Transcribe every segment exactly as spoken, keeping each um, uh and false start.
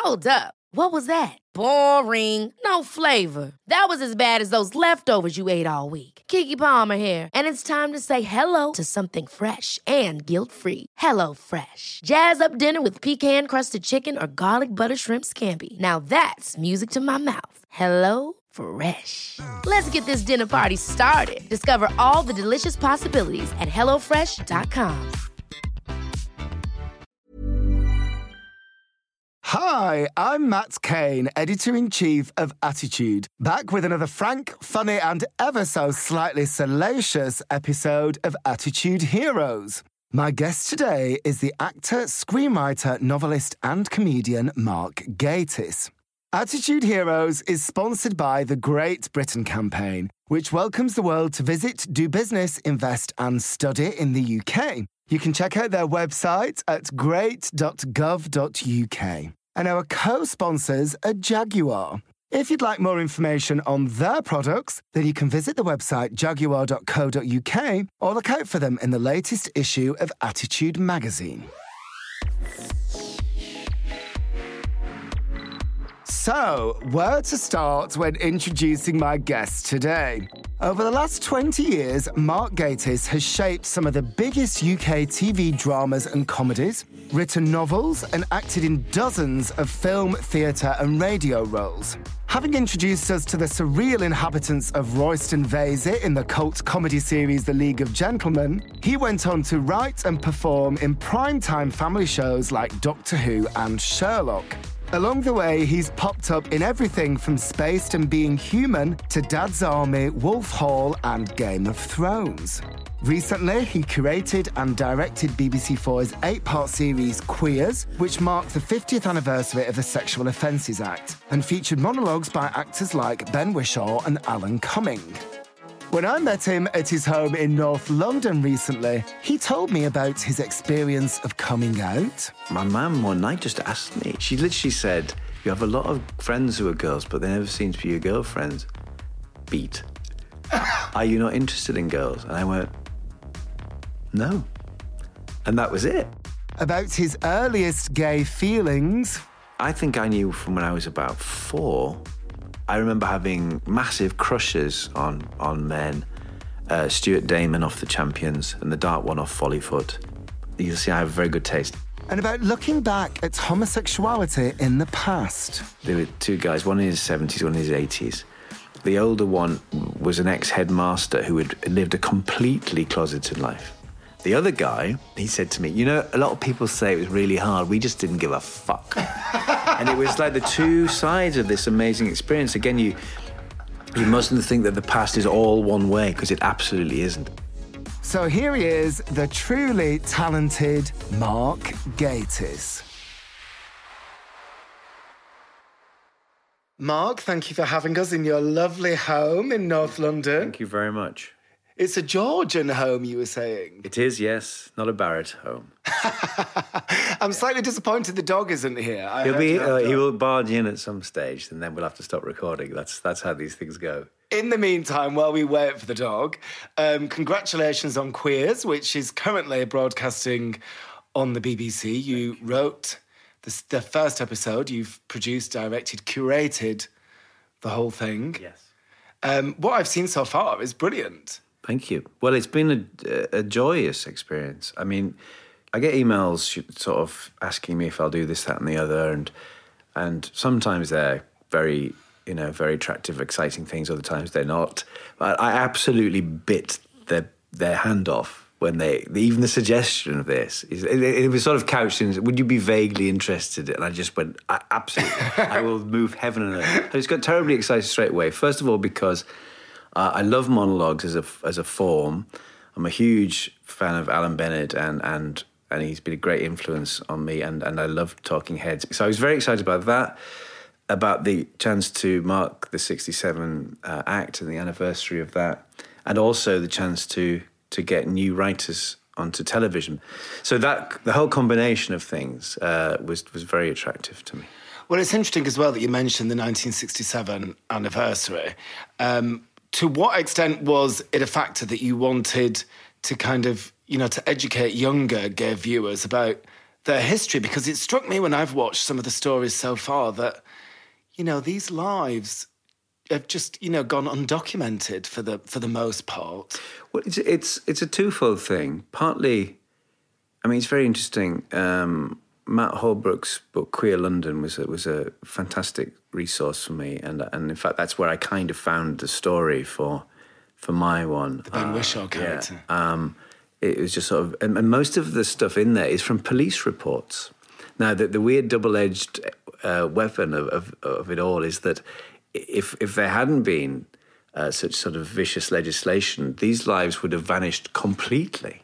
Hold up. What was that? Boring. No flavor. That was as bad as those leftovers you ate all week. Keke Palmer here, and it's time to say hello to something fresh and guilt-free. Hello Fresh. Jazz up dinner with pecan-crusted chicken or garlic butter shrimp scampi. Now that's music to my mouth. Hello Fresh. Let's get this dinner party started. Discover all the delicious possibilities at hello fresh dot com. Hi, I'm Matt Kane, Editor-in-Chief of Attitude, back with another frank, funny and ever so slightly salacious episode of Attitude Heroes. My guest today is the actor, screenwriter, novelist and comedian Mark Gatiss. Attitude Heroes is sponsored by the Great Britain Campaign, which welcomes the world to visit, do business, invest and study in the U K. You can check out their website at great dot gov dot U K. And our co-sponsors are Jaguar. If you'd like more information on their products, then you can visit the website jaguar dot co dot U K or look out for them in the latest issue of Attitude magazine. So, where to start when introducing my guest today? Over the last twenty years, Mark Gatiss has shaped some of the biggest U K T V dramas and comedies, written novels, and acted in dozens of film, theatre and radio roles. Having introduced us to the surreal inhabitants of Royston Vasey in the cult comedy series The League of Gentlemen, he went on to write and perform in primetime family shows like Doctor Who and Sherlock. Along the way, he's popped up in everything from Spaced and Being Human to Dad's Army, Wolf Hall and Game of Thrones. Recently, he curated and directed B B C four's eight-part series Queers, which marked the fiftieth anniversary of the Sexual Offences Act, and featured monologues by actors like Ben Whishaw and Alan Cumming. When I met him at his home in North London recently, he told me about his experience of coming out. My mum one night just asked me, she literally said, you have a lot of friends who are girls, but they never seem to be your girlfriends. Beat. Are you not interested in girls? And I went, no. And that was it. About his earliest gay feelings. I think I knew from when I was about four. I remember having massive crushes on on men. Uh, Stuart Damon off The Champions and the Dark One off Follyfoot. You'll see I have very good taste. And about looking back at homosexuality in the past. There were two guys, one in his seventies, one in his eighties. The older one was an ex-headmaster who had lived a completely closeted life. The other guy, he said to me, you know, a lot of people say it was really hard. We just didn't give a fuck. And it was like the two sides of this amazing experience. Again, you you mustn't think that the past is all one way, because it absolutely isn't. So here he is, the truly talented Mark Gatiss. Mark, thank you for having us in your lovely home in North London. Thank you very much. It's a Georgian home, you were saying. It is, yes. Not a Barrett home. I'm slightly disappointed the dog isn't here. I He'll be, uh, dog. he will barge in at some stage, and then we'll have to stop recording. That's that's how these things go. In the meantime, while we wait for the dog, um, congratulations on Queers, which is currently broadcasting on the B B C. You wrote the, the first episode. You've produced, directed, curated the whole thing. Yes. Um, what I've seen so far is brilliant. Thank you. Well, it's been a, a joyous experience. I mean, I get emails sort of asking me if I'll do this, that and the other, and and sometimes they're very, you know, very attractive, exciting things, other times they're not. But I absolutely bit their, their hand off when they, even the suggestion of this, is, it, it was sort of couched in, would you be vaguely interested? And I just went, I, absolutely, I will move heaven and earth. I just got terribly excited straight away. First of all, because Uh, I love monologues as a as a form. I'm a huge fan of Alan Bennett, and and and he's been a great influence on me, and, and I love talking heads. So I was very excited about that, about the chance to mark the sixty-seven uh, act and the anniversary of that, and also the chance to to get new writers onto television. So that the whole combination of things uh, was was very attractive to me. Well, it's interesting as well that you mentioned the nineteen sixty-seven anniversary. Um, To what extent was it a factor that you wanted to kind of, you know, to educate younger gay viewers about their history, because it struck me when I've watched some of the stories so far that, you know, these lives have just, you know, gone undocumented for the for the most part. Well, it's it's, it's a twofold thing. Partly, I mean, it's very interesting. Um, Matt Holbrook's book Queer London was a, was a fantastic resource for me, and and in fact that's where I kind of found the story for for my one. The Ben uh, Whishaw character. Yeah. Um, it was just sort of, and, and most of the stuff in there is from police reports. Now, the, the weird double-edged uh, weapon of, of of it all is that if if there hadn't been uh, such sort of vicious legislation, these lives would have vanished completely.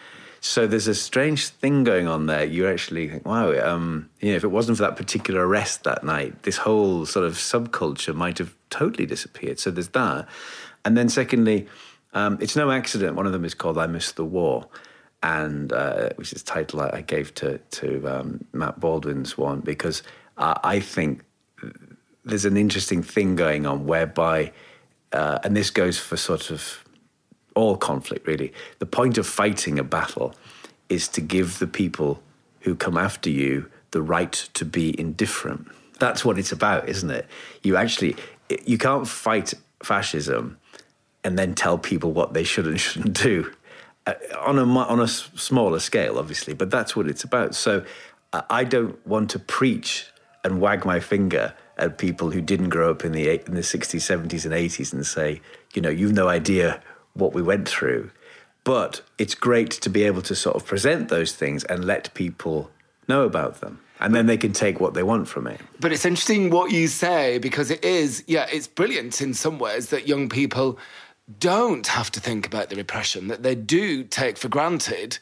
So there's a strange thing going on there. You actually think, wow, um, you know, if it wasn't for that particular arrest that night, this whole sort of subculture might have totally disappeared. So there's that. And then secondly, um, it's no accident. One of them is called I Missed the War, and uh, which is the title I gave to, to um, Matt Baldwin's one, because uh, I think there's an interesting thing going on whereby, uh, and this goes for sort of all conflict, really. The point of fighting a battle is to give the people who come after you the right to be indifferent. That's what it's about, isn't it? You actually, you can't fight fascism and then tell people what they should and shouldn't do uh, on a on a smaller scale, obviously. But that's what it's about. So uh, I don't want to preach and wag my finger at people who didn't grow up in the in the sixties, seventies, and eighties and say, you know, you've no idea what we went through. But it's great to be able to sort of present those things and let people know about them. And then they can take what they want from it. But it's interesting what you say, because it is, yeah, it's brilliant in some ways that young people don't have to think about the repression, that they do take for granted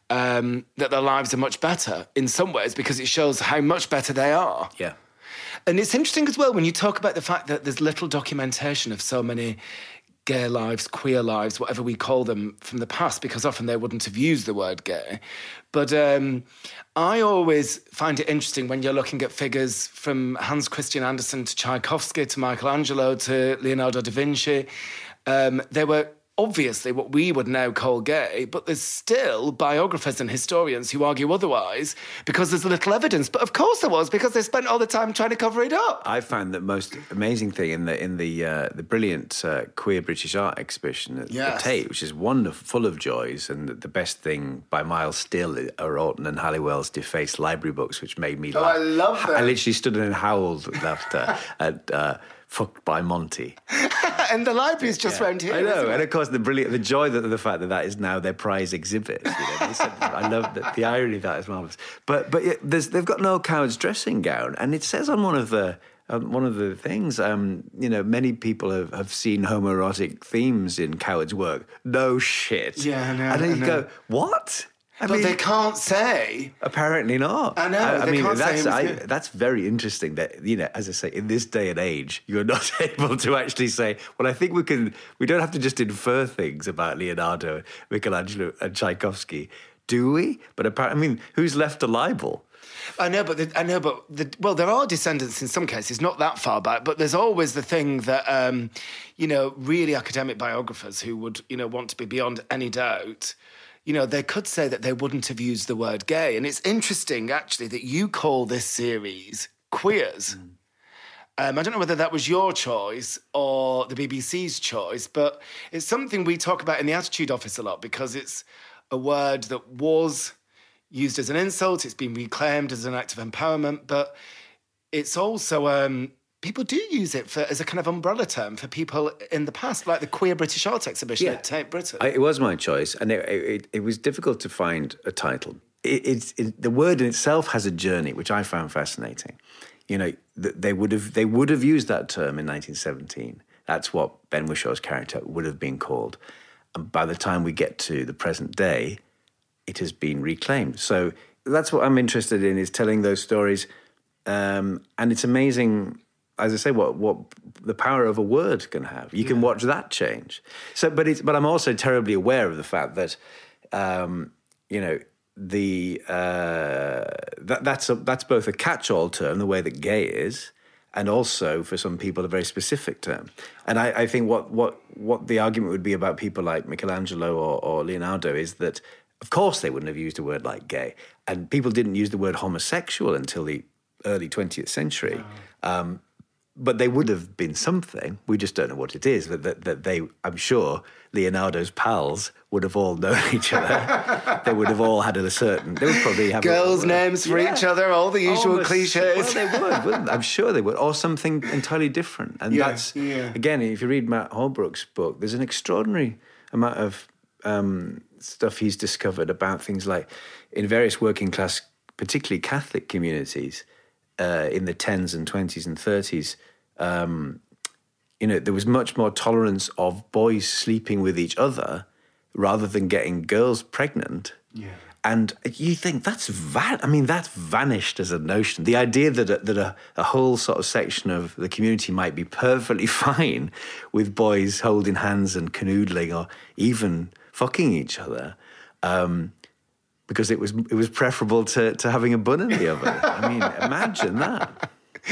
um, that their lives are much better in some ways, because it shows how much better they are. Yeah. And it's interesting as well when you talk about the fact that there's little documentation of so many gay lives, queer lives, whatever we call them from the past, because often they wouldn't have used the word gay. But um, I always find it interesting when you're looking at figures from Hans Christian Andersen to Tchaikovsky to Michelangelo to Leonardo da Vinci. Um, they were obviously what we would now call gay, but there's still biographers and historians who argue otherwise because there's little evidence. But of course there was, because they spent all the time trying to cover it up. I found the most amazing thing in the in the uh, the brilliant uh, queer British art exhibition at Yes. the Tate, which is wonderful, full of joys, and the best thing by Miles Still are Orton and Halliwell's defaced library books, which made me laugh. I love that. I literally stood and howled with laughter at uh, Fucked by Monty. And the library's just Yeah. round here. I know, isn't it? and of course the brilliant, the joy that the fact that that is now their prize exhibit. You know, they said, I love that, the irony of that is marvelous. But but yeah, there's, they've got Noel Coward's dressing gown, and it says on one of the um, one of the things, um, you know, many people have, have seen homoerotic themes in Coward's work. No shit. Yeah, I know, And then I you know. go, what? I But they can't say. Apparently not. I know, I, I they mean, can't say that's it was I, good. that's very interesting. That, you know, as I say, in this day and age, you're not able to actually say, well, I think we can. We don't have to just infer things about Leonardo, Michelangelo, and Tchaikovsky, do we? But apparently, I mean, who's left a libel? I know, but the, I know, but the, well, there are descendants in some cases, not that far back. But there's always the thing that um, you know, really academic biographers who would, you know, want to be beyond any doubt. You know, they could say that they wouldn't have used the word gay. And it's interesting, actually, that you call this series Queers. Mm. Um, I don't know whether that was your choice or the B B C's choice, but it's something we talk about in the Attitude Office a lot, because it's a word that was used as an insult. It's been reclaimed as an act of empowerment, but it's also... Um, people do use it for, as a kind of umbrella term for people in the past, like the Queer British Art Exhibition Yeah. at Tate Britain. I, it was my choice, and it, it, it was difficult to find a title. It, it's it, the word in itself has a journey, which I found fascinating. You know, th- they would have they would have used that term in nineteen seventeen. That's what Ben Wishaw's character would have been called. And by the time we get to the present day, it has been reclaimed. So that's what I'm interested in, is telling those stories. Um, and it's amazing, as I say, what what the power of a word can have. You can watch that change. So, but it's but I'm also terribly aware of the fact that, um, you know, the uh, that that's a, that's both a catch-all term, the way that gay is, and also for some people a very specific term. And I, I think what what what the argument would be about people like Michelangelo or, or Leonardo is that, of course they wouldn't have used a word like gay. And people didn't use the word homosexual until the early twentieth century. Wow. Um, but they would have been something. We just don't know what it is. That, that, that they, I'm sure, Leonardo's pals would have all known each other. They would have all had a certain... They would probably have... Girls' a, names for yeah. each other, all the usual Almost, cliches. Well, they would, wouldn't they? I'm sure they would. Or something entirely different. And yeah, that's... Yeah. Again, if you read Matt Holbrook's book, there's an extraordinary amount of um, stuff he's discovered about things like in various working class, particularly Catholic communities, uh, in the tens and twenties and thirties, um, you know, there was much more tolerance of boys sleeping with each other rather than getting girls pregnant. Yeah. And you think that's van- I mean, that's vanished as a notion. The idea that a, that a, a whole sort of section of the community might be perfectly fine with boys holding hands and canoodling or even fucking each other, um, because it was it was preferable to, to having a bun in the oven. I mean, imagine that.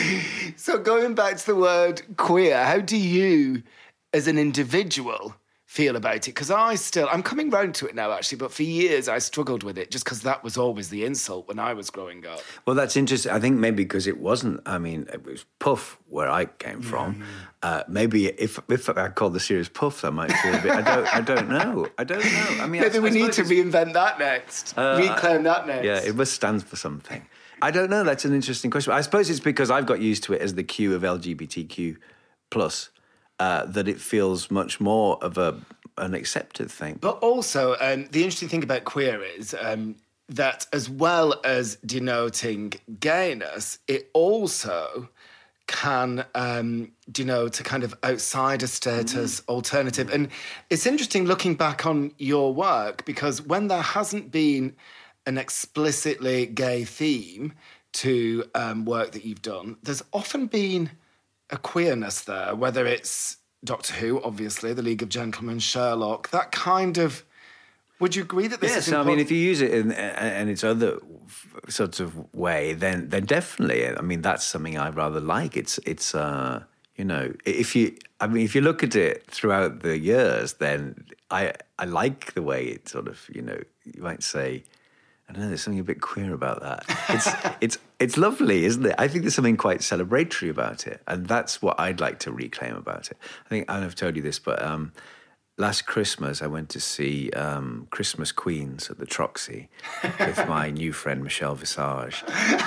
So going back to the word queer, how do you, as an individual, feel about it? Because I still, I'm coming round to it now, actually, but for years I struggled with it just because that was always the insult when I was growing up. Well, that's interesting. I think maybe because it wasn't, I mean, it was Puff where I came from. Yeah, yeah. Uh, maybe if if I called the series Puff, I might feel a bit, I don't I don't know. I don't know. I mean, maybe I, we I need to it's, reinvent that next. Uh, Reclaim that next. Yeah, it must stand for something. I don't know. That's an interesting question. I suppose it's because I've got used to it as the Q of L G B T Q plus uh, that it feels much more of a an accepted thing. But also, um, the interesting thing about queer is um, that as well as denoting gayness, it also can um, denote a kind of outsider status, mm. alternative. And it's interesting looking back on your work because when there hasn't been an explicitly gay theme to um, work that you've done, there's often been a queerness there, whether it's Doctor Who, obviously, The League of Gentlemen, Sherlock, that kind of... Would you agree that this yes, is important? I mean, if you use it in, in its other sorts of way, then then definitely, I mean, that's something I rather like. It's, it's uh, you know, if you... I mean, if you look at it throughout the years, then I I like the way it sort of, you know, you might say... I don't know, there's something a bit queer about that. It's it's it's lovely, isn't it? I think there's something quite celebratory about it, and that's what I'd like to reclaim about it. I think, I don't know if I've told you this, but um, last Christmas I went to see um, Christmas Queens at the Troxy with my new friend Michelle Visage,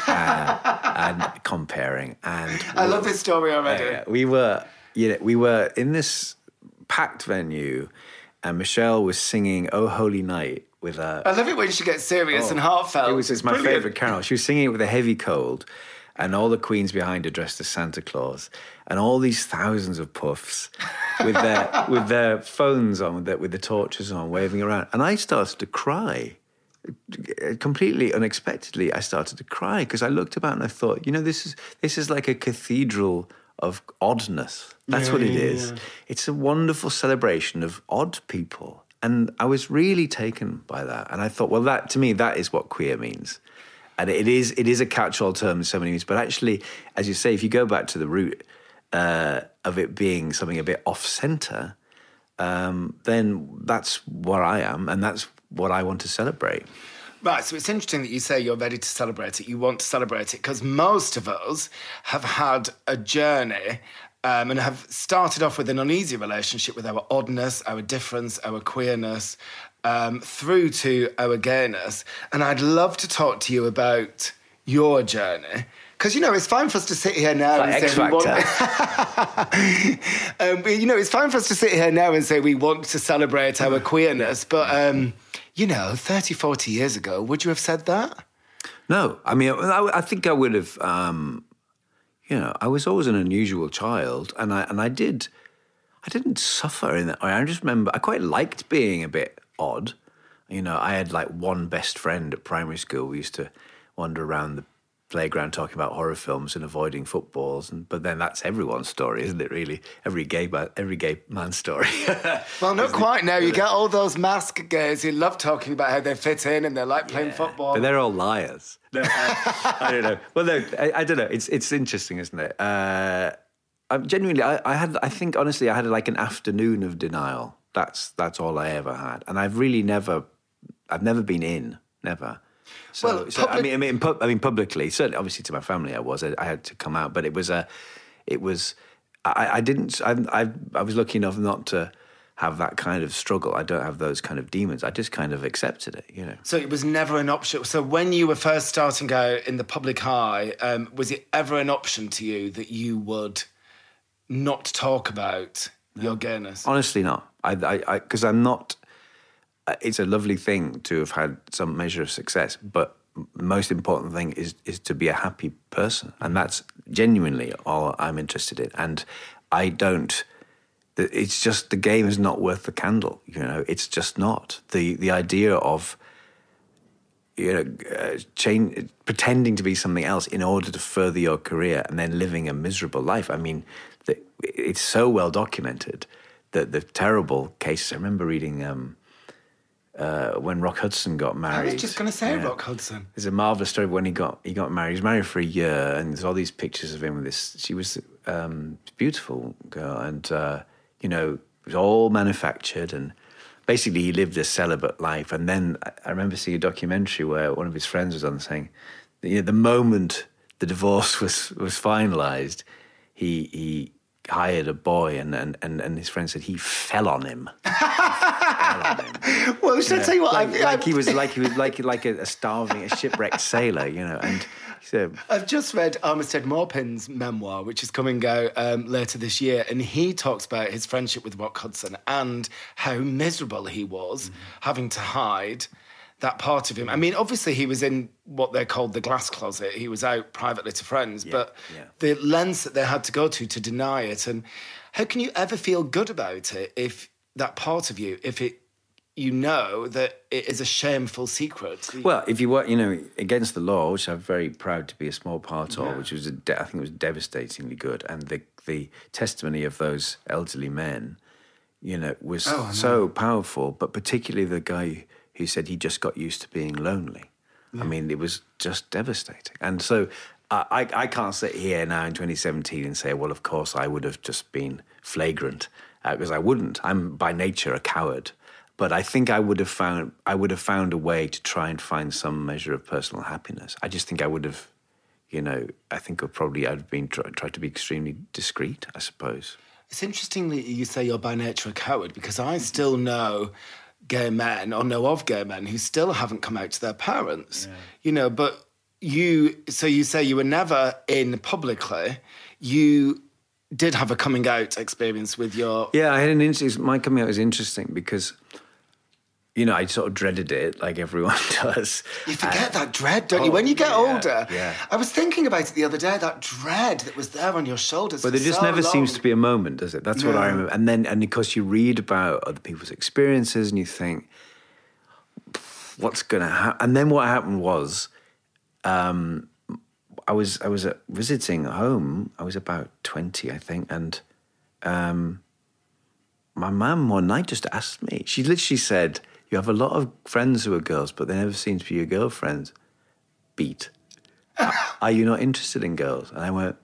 uh, and comparing. And I love this story already. Uh, we were, you know, we were in this packed venue, and Michelle was singing "Oh Holy Night." With a, I love it when she gets serious oh, and heartfelt. It was it's my Brilliant. favourite carol. She was singing it with a heavy cold, and all the queens behind her dressed as Santa Claus, and all these thousands of puffs with their with their phones on, with, their, with the torches on, waving around. And I started to cry. Completely unexpectedly, I started to cry because I looked about and I thought, you know, this is this is like a cathedral of oddness. That's yeah, what it yeah, is. Yeah. It's a wonderful celebration of odd people. And I was really taken by that. And I thought, well, that to me, that is what queer means. And it is it is a catch-all term in so many ways. But actually, as you say, if you go back to the root uh, of it being something a bit off-centre, um, then that's where I am, and that's what I want to celebrate. Right, so it's interesting that you say you're ready to celebrate it. You want to celebrate it because most of us have had a journey Um, and have started off with an uneasy relationship with our oddness, our difference, our queerness, um, through to our gayness. And I'd love to talk to you about your journey. Because, you know, it's fine for us to sit here now like and X say we want... um, but, you know, it's fine for us to sit here now and say we want to celebrate our queerness. But, um, you know, thirty, forty years ago, would you have said that? No. I mean, I, I think I would have... Um... You know, I was always an unusual child, and I and I did, I didn't suffer in that way. I just remember I quite liked being a bit odd. You know, I had like one best friend at primary school. We used to wander around the playground talking about horror films and avoiding footballs. And but then that's everyone's story, isn't it? Really, every gay man, every gay man's story. Well, not quite now. You get all those mask gays who love talking about how they fit in and they like playing yeah, football. But they're all liars. No, I, I don't know. Well, no, I, I don't know. It's it's interesting, isn't it? Uh, I'm genuinely, I, I had, I think honestly, I had like an afternoon of denial. That's that's all I ever had, and I've really never I've never been in, never. So, Well, so public- I mean, I mean, pu- I mean, publicly, certainly, obviously, to my family, I was. I, I had to come out, but it was a, it was. I, I didn't. I, I, I was lucky enough not to have that kind of struggle. I don't have those kind of demons. I just kind of accepted it, you know. So it was never an option. So when you were first starting out in the public eye, um, was it ever an option to you that you would not talk about your gayness? Honestly, not. I, I, because I'm not. Uh, it's a lovely thing to have had some measure of success, but the most important thing is is to be a happy person, and that's genuinely all I'm interested in. And I don't. It's just the game is not worth the candle. You know, it's just not. the The idea of you know uh, change, pretending to be something else in order to further your career, and then living a miserable life. I mean, the, it's so well documented that the terrible cases. I remember reading. Um, Uh, when Rock Hudson got married. I was just going to say yeah. Rock Hudson. There's a marvellous story of when he got he got married. He was married for a year, and there's all these pictures of him with this. She was um, a beautiful girl, and uh, you know it was all manufactured, and basically he lived a celibate life. And then I, I remember seeing a documentary where one of his friends was on saying, that, you know, the moment the divorce was was finalised, he he hired a boy, and and and, and his friend said he fell on him. Well, should Yeah. I tell you what? Like, I've, like I've, he was like he was like like a, a starving, a shipwrecked sailor, you know. And he said, I've just read Armistead Maupin's memoir, which is coming out um, later this year, and he talks about his friendship with Rock Hudson and how miserable he was mm-hmm. having to hide that part of him. I mean, obviously he was in what they called the glass closet. He was out privately to friends, Yeah, but yeah. the lengths that they had to go to to deny it. And how can you ever feel good about it if that part of you, if it, you know that it is a shameful secret? well, if you were, you know, against the law, which I'm very proud to be a small part of, Yeah. which was, a de- I think it was devastatingly good, and the the testimony of those elderly men, you know, was Oh, I know. so powerful. But particularly the guy who said he just got used to being lonely. I mean, it was just devastating. And so I, I, I can't sit here now in twenty seventeen and say, well, of course I would have just been flagrant, because uh, I wouldn't. I'm by nature a coward. But I think I would have found I would have found a way to try and find some measure of personal happiness. I just think I would have, you know, I think I'd probably I'd have been try, tried to be extremely discreet, I suppose. It's interesting that you say you're by nature a coward, because I still know gay men, or know of gay men, who still haven't come out to their parents. Yeah. You know, but you, so you say you were never in publicly. You did have a coming out experience with your... Yeah, I had an interesting... My coming out was interesting because, you know, I sort of dreaded it like everyone does. You forget uh, that dread, don't oh, you? When you get yeah, older. Yeah. I was thinking about it the other day, that dread that was there on your shoulders. But for there just so never long. seems to be a moment, does it? That's No. what I remember. And then, and of course, you read about other people's experiences and you think, what's going to happen? And then what happened was... Um, I was I was uh, visiting at home. I was about twenty, I think, and um, my mum one night just asked me. She literally said, "You have a lot of friends who are girls, but they never seem to be your girlfriends. Beat. Are you not interested in girls?" And I went,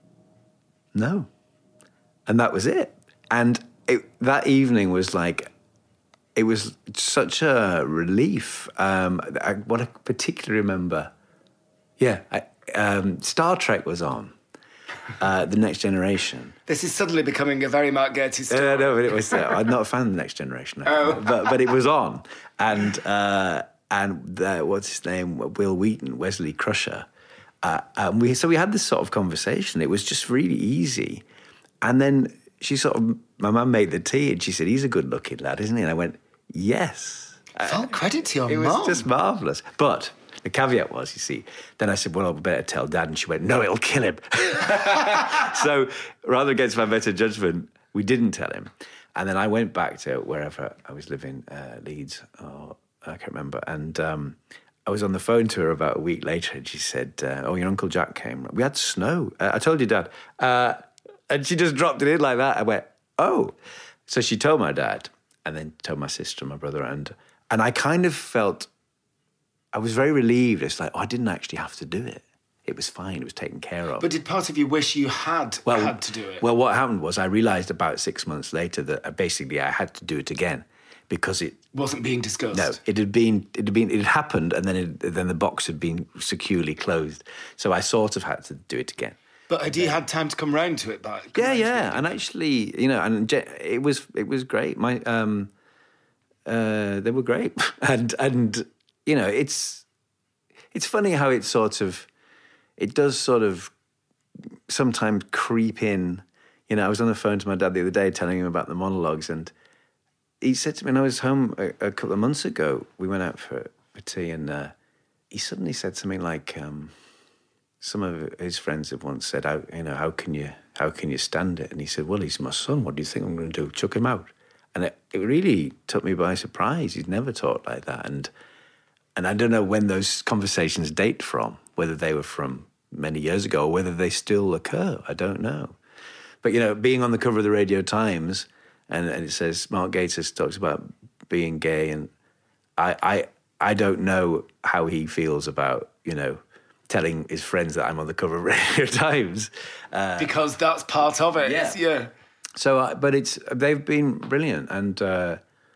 "No," and that was it. And it, that evening was like, it was such a relief. Um, I, what I particularly remember, yeah. I, Um, Star Trek was on, uh, The Next Generation. This is suddenly becoming a very Mark Gatiss story. Uh, no, but it was. Uh, I'm not a fan of The Next Generation, Oh. but but it was on, and uh, and the, what's his name? Will Wheaton, Wesley Crusher. Uh, and we so we had this sort of conversation. It was just really easy, and then she sort of my mum made the tea, and she said, "He's a good-looking lad, isn't he?" And I went, "Yes." Full credit to your It mum. was just marvellous, but. The caveat was, you see, then I said, well, I better tell Dad. And she went, no, it'll kill him. So rather against my better judgment, we didn't tell him. And then I went back to wherever I was living, uh, Leeds, or I can't remember. And um, I was on the phone to her about a week later, and she said, uh, oh, your Uncle Jack came. We had snow. Uh, I told you, Dad. Uh, and she just dropped it in like that. I went, oh. So she told my dad, and then told my sister and my brother. And, and I kind of felt... I was very relieved. It's like, oh, I didn't actually have to do it. It was fine. It was taken care of. But did part of you wish you had well, had to do it? Well, what happened was I realised about six months later that basically I had to do it again because it wasn't being discussed. No, it had been, it had been, it had happened, and then it, then the box had been securely closed. So I sort of had to do it again. But had you had time to come round to it back? Yeah, yeah, and actually, you know, and it was it was great. My um, uh, they were great, and and you know, it's it's funny how it sort of it does sort of sometimes creep in. You know, I was on the phone to my dad the other day telling him about the monologues, and he said to me, when I was home a, a couple of months ago, we went out for, for tea, and uh, he suddenly said something like. Um, Some of his friends have once said, "How you know? How can you? How can you stand it?" And he said, "Well, he's my son. What do you think I'm going to do? Chuck him out?" And it, it really took me by surprise. He'd never talked like that, and and I don't know when those conversations date from. Whether they were from many years ago or whether they still occur, I don't know. But you know, being on the cover of the Radio Times, and, and it says Mark Gatiss talks about being gay, and I I I don't know how he feels about you know. telling his friends that I'm on the cover of Radio Times. Uh, because that's part of it. Yeah. yeah. So, uh, but it's they've been brilliant. And, uh,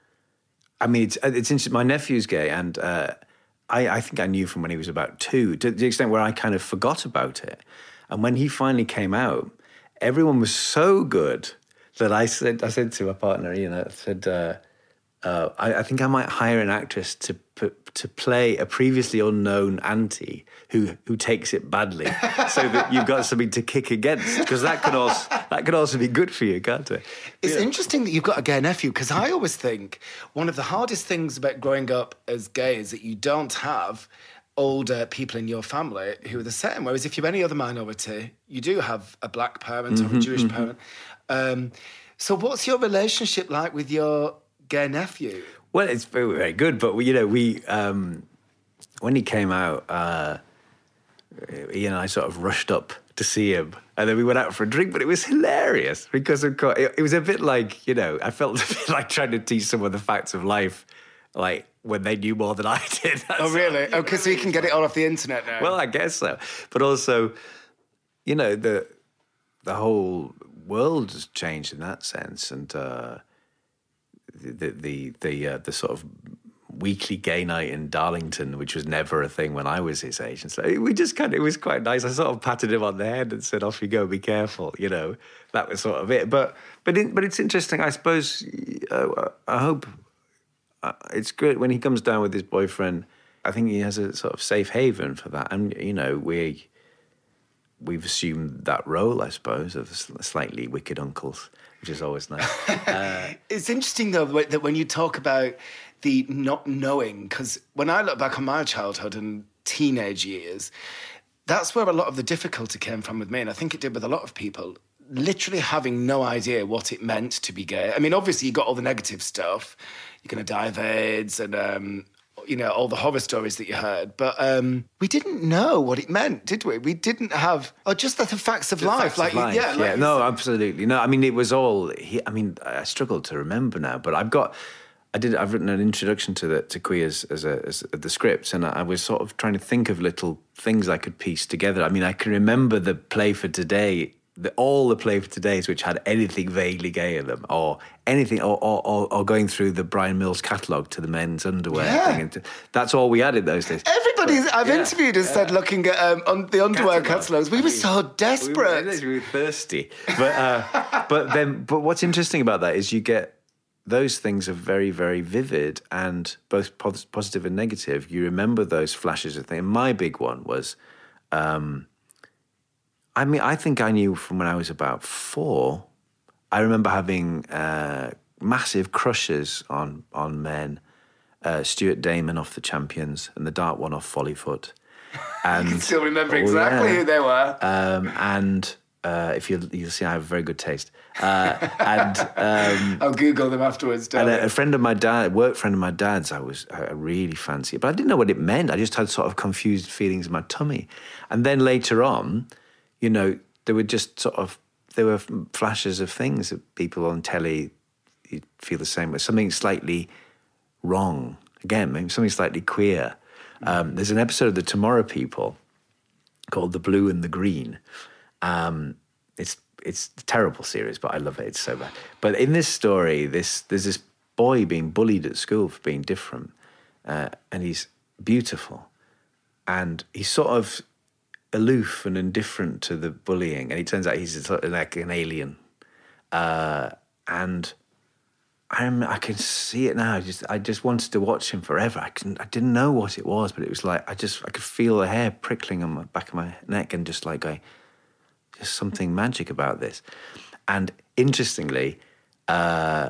I mean, it's, it's interesting. My nephew's gay, and uh, I, I think I knew from when he was about two, to the extent where I kind of forgot about it. And when he finally came out, everyone was so good that I said, I said to my partner, you know, I said, uh, uh, I, I think I might hire an actress to to play a previously unknown auntie who who takes it badly, so that you've got something to kick against, because that can also that can also be good for you, can't it? It's yeah. interesting that you've got a gay nephew, because I always think one of the hardest things about growing up as gay is that you don't have older people in your family who are the same. Whereas if you're any other minority, you do have a black parent mm-hmm, or a Jewish mm-hmm. parent. Um, so what's your relationship like with your gay nephew? Well, it's very, very good, but we, you know, we um, when he came out, uh, he and I sort of rushed up to see him, and then we went out for a drink. But it was hilarious because, of course, it, it was a bit like, you know, I felt a bit like trying to teach someone the facts of life, like when they knew more than I did. That's oh, really? Oh, because so you can get it all off the internet now. Well, I guess so, but also, you know, the the whole world has changed in that sense, and. Uh, The the the uh, the sort of weekly gay night in Darlington, which was never a thing when I was his age, and so we just kind of it was quite nice. I sort of patted him on the head and said, "Off you go, be careful." You know, that was sort of it. But but it, but it's interesting. I suppose uh, I hope uh, it's good when he comes down with his boyfriend. I think he has a sort of safe haven for that, and you know we we've assumed that role, I suppose, of slightly wicked uncles. Which is always nice. Uh, it's interesting, though, that when you talk about the not knowing, because when I look back on my childhood and teenage years, that's where a lot of the difficulty came from with me, and I think it did with a lot of people, literally having no idea what it meant to be gay. I mean, obviously, you got all the negative stuff. You're going to die of AIDS and, um, you know, all the horror stories that you heard. But um, we didn't know what it meant, did we? We didn't have... Or just the, the facts of the life. Facts like, of life. Yeah, yeah like no, absolutely. No, I mean, it was all... He, I mean, I struggle to remember now, but I've got... I did. I've written an introduction to the to queers as a as the script, and I was sort of trying to think of little things I could piece together. I mean, I can remember the play for today, the, all the play for todays which had anything vaguely gay in them, or anything, or or, or, or going through the Brian Mills catalogue to the men's underwear yeah. thing. And that's all we had in those days. Everybody's. But, I've yeah, interviewed and yeah. said looking at um, on the underwear Catalogue. catalogues. We I were mean, so desperate. We were, we were thirsty, but uh, but then but what's interesting about that is you get. Those things are very, very vivid, and both pos- positive and negative. You remember those flashes of things. My big one was, um, I mean, I think I knew from when I was about four. I remember having uh, massive crushes on on men. Uh, Stuart Damon off The Champions and the dark one off Follyfoot. And I can still remember oh, exactly yeah. who they were. Um, and uh, if you you'll see, I have very good taste. Uh, and um, I'll Google them afterwards. Don't and I? a, a friend of my dad, a work friend of my dad's, I was I really fancied, but I didn't know what it meant. I just had sort of confused feelings in my tummy. And then later on, you know, there were just sort of there were flashes of things that people on telly you feel the same way. Something slightly wrong. Again, maybe something slightly queer. Um, there's an episode of The Tomorrow People called The Blue and the Green. Um, it's it's a terrible series, but I love it. It's so bad. But in this story, this there's this boy being bullied at school for being different, uh, and he's beautiful, and he's sort of aloof and indifferent to the bullying, and it turns out he's sort of like an alien, uh, and I'm I can see it now. I just I just wanted to watch him forever. I couldn't, I didn't know what it was, but it was like I just I could feel the hair prickling on the back of my neck, and just like I, just something magic about this. And interestingly, uh,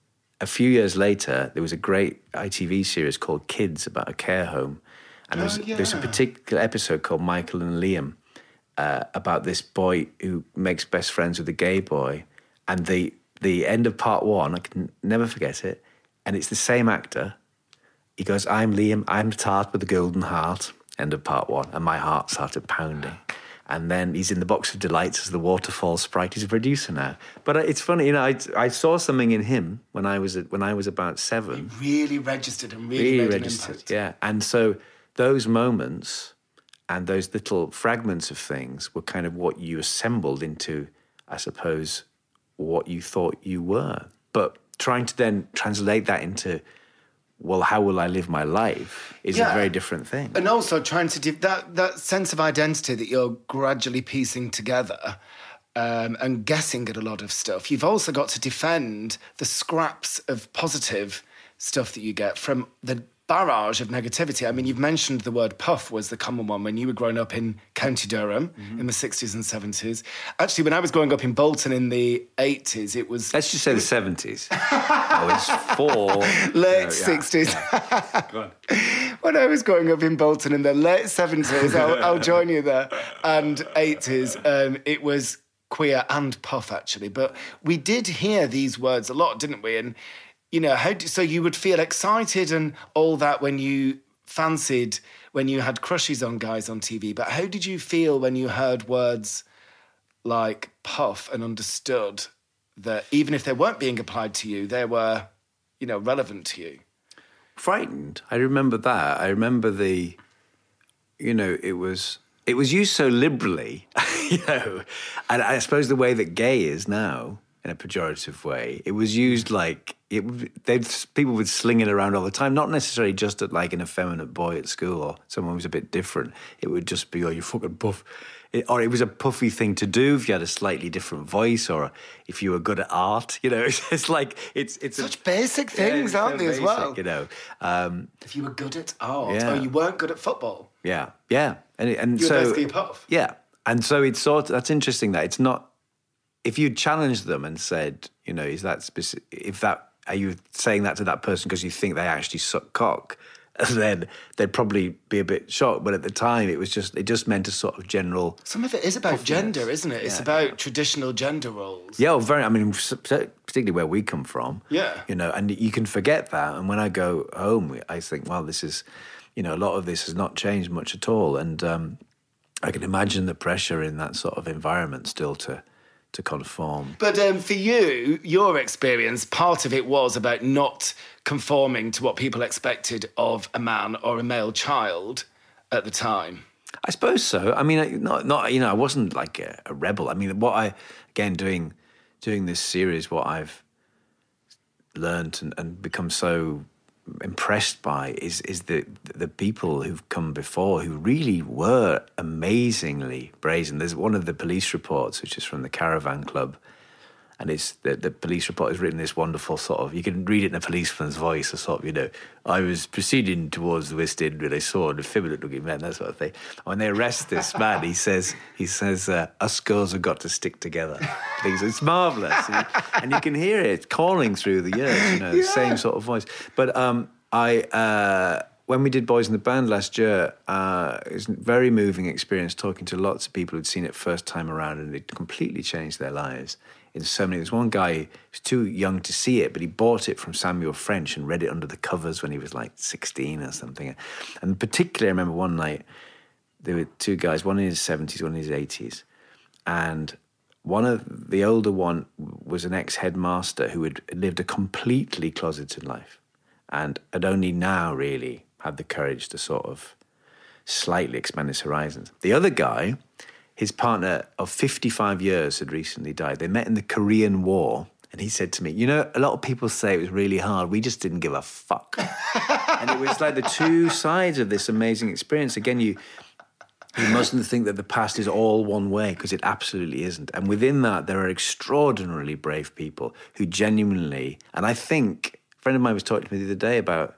a few years later, there was a great I T V series called Kids about a care home. And there's, oh, yeah. there's a particular episode called Michael and Liam uh, about this boy who makes best friends with a gay boy. And the the end of part one, I can never forget it, and it's the same actor. He goes, I'm Liam, I'm the tart with the golden heart. End of part one. And my heart started pounding. And then he's in the box of delights as the waterfall sprite. He's a producer now. But it's funny, you know, I, I saw something in him when I was when I was about seven. It really registered and really, really made registered, an impact. yeah. And so those moments and those little fragments of things were kind of what you assembled into, I suppose, what you thought you were. But trying to then translate that into, well, how will I live my life is yeah. a very different thing. And also trying to do that, that sense of identity that you're gradually piecing together um, and guessing at a lot of stuff. You've also got to defend the scraps of positive stuff that you get from the barrage of negativity. I mean, you've mentioned the word puff was the common one when you were growing up in County Durham mm-hmm. in the sixties and seventies. Actually, when I was growing up in Bolton in the eighties, it was... Let's just say the seventies. I was four. Late no, yeah, sixties. Yeah. Go on. When I was growing up in Bolton in the late seventies, I'll, I'll join you there, and eighties, um, it was queer and puff, actually. But we did hear these words a lot, didn't we? And you know, how do, so you would feel excited and all that when you fancied, when you had crushes on guys on T V. But how did you feel when you heard words like puff and understood that even if they weren't being applied to you, they were, you know, relevant to you? Frightened. I remember that. I remember the, you know, it was it was used so liberally, you know, and I suppose the way that gay is now, in a pejorative way, it was used like it. They'd people would sling it around all the time, not necessarily just at like an effeminate boy at school or someone who's a bit different. It would just be, oh, you fucking puff, it, or it was a puffy thing to do if you had a slightly different voice or if you were good at art. You know, it's, it's like it's it's such a, basic things, yeah, aren't so they? basic, As well, you know. Um, if you were good at art, yeah. or you weren't good at football, yeah, yeah, and and you were so basically a puff. Yeah, and so it's sort. Of, that's interesting that it's not. If you challenged them and said, you know, is that specific? If that are you saying that to that person because you think they actually suck cock? Then they'd probably be a bit shocked. But at the time, it was just it just meant a sort of general. Some of it is about gender, isn't it? It's yeah, about yeah. traditional gender roles. Yeah, well, very. I mean, particularly where we come from. Yeah, you know, and you can forget that. And when I go home, I think, well, this is, you know, a lot of this has not changed much at all. And um, I can imagine the pressure in that sort of environment still to. to conform. But um, for you, your experience, part of it was about not conforming to what people expected of a man or a male child at the time. I suppose so. I mean, not, not you know, I wasn't like a, a rebel. I mean, what I, again, doing doing this series, what I've learned and, and become so impressed by is is the the people who've come before who really were amazingly brazen. There's one of the police reports, which is from the Caravan Club, and it's the, the police report is written in this wonderful sort of, you can read it in a policeman's voice, a sort of, you know, I was proceeding towards the West End when I saw an effeminate-looking man, that sort of thing. When they arrest this man, he says, he says, uh, us girls have got to stick together. It's marvellous. And, and you can hear it calling through the years, you know, the yeah. same sort of voice. But um, I... Uh, when we did Boys in the Band last year, uh, it was a very moving experience talking to lots of people who'd seen it first time around and it completely changed their lives. In so many, there's one guy who was too young to see it, but he bought it from Samuel French and read it under the covers when he was like sixteen or something. And particularly, I remember one night, there were two guys, one in his seventies, one in his eighties. And one of the older one was an ex-headmaster who had lived a completely closeted life and had only now really had the courage to sort of slightly expand his horizons. The other guy, his partner of fifty-five years had recently died. They met in the Korean War, And he said to me, you know, a lot of people say it was really hard. We just didn't give a fuck. And it was like the two sides of this amazing experience. Again, you you mustn't think that the past is all one way, because it absolutely isn't. And within that, there are extraordinarily brave people who genuinely, and I think, a friend of mine was talking to me the other day about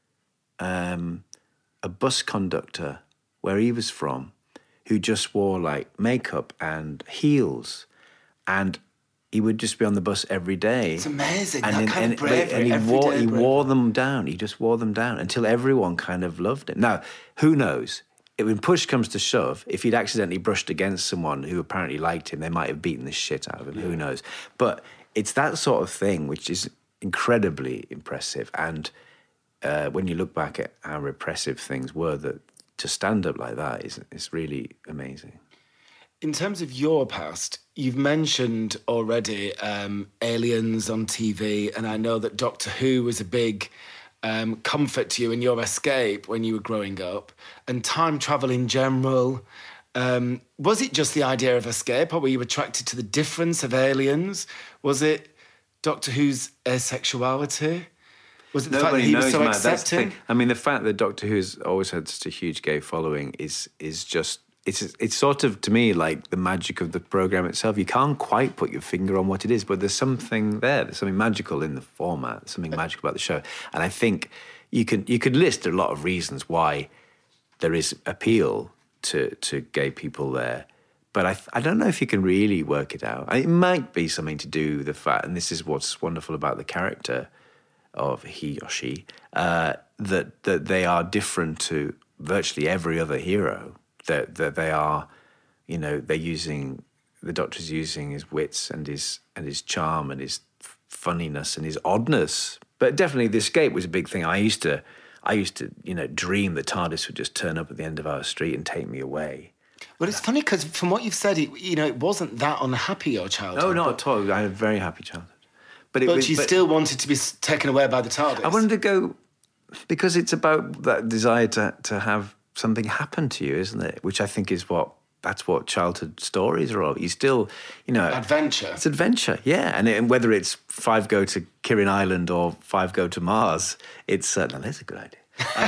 um, a bus conductor where he was from, who just wore like makeup and heels, and he would just be on the bus every day. It's amazing. And, that in, kind and, of bravery, and he everyday wore he bravery. wore them down. He just wore them down until everyone kind of loved him. Now, who knows? It, when push comes to shove, if he'd accidentally brushed against someone who apparently liked him, they might have beaten the shit out of him. Yeah. Who knows? But it's that sort of thing which is incredibly impressive. And uh, when you look back at how repressive things were, that to stand up like that is is really amazing. In terms of your past, you've mentioned already um, Aliens on T V, and I know that Doctor Who was a big um, comfort to you and your escape when you were growing up, and time travel in general. Um, was it just the idea of escape, or were you attracted to the difference of aliens? Was it Doctor Who's asexuality? Was it the Nobody fact that he knows, was so Matt. That's the accepting? thing. I mean, the fact that Doctor Who's always had such a huge gay following is is just... It's it's sort of, to me, like the magic of the programme itself. You can't quite put your finger on what it is, but there's something there. There's something magical in the format. There's something magical about the show. And I think you can you could list a lot of reasons why there is appeal to to gay people there. But I I don't know if you can really work it out. It might be something to do with the fact, and this is what's wonderful about the character of he or she, uh, that that they are different to virtually every other hero. That that they are, you know, they're using, the Doctor's using his wits and his and his charm and his funniness and his oddness. But definitely the escape was a big thing. I used to, I used to, you know, dream the TARDIS would just turn up at the end of our street and take me away. Well, it's funny because from what you've said, it, you know, it wasn't that unhappy, your childhood. No, not at all. I had a very happy childhood. But, it but was, you but still wanted to be taken away by the TARDIS. I wanted to go, because it's about that desire to to have something happen to you, isn't it? Which I think is what, that's what childhood stories are all. You still, you know... Adventure. It's adventure, yeah. And, it, and whether it's five go to Kirin Island or five go to Mars, it's... Uh, no, that's a good idea.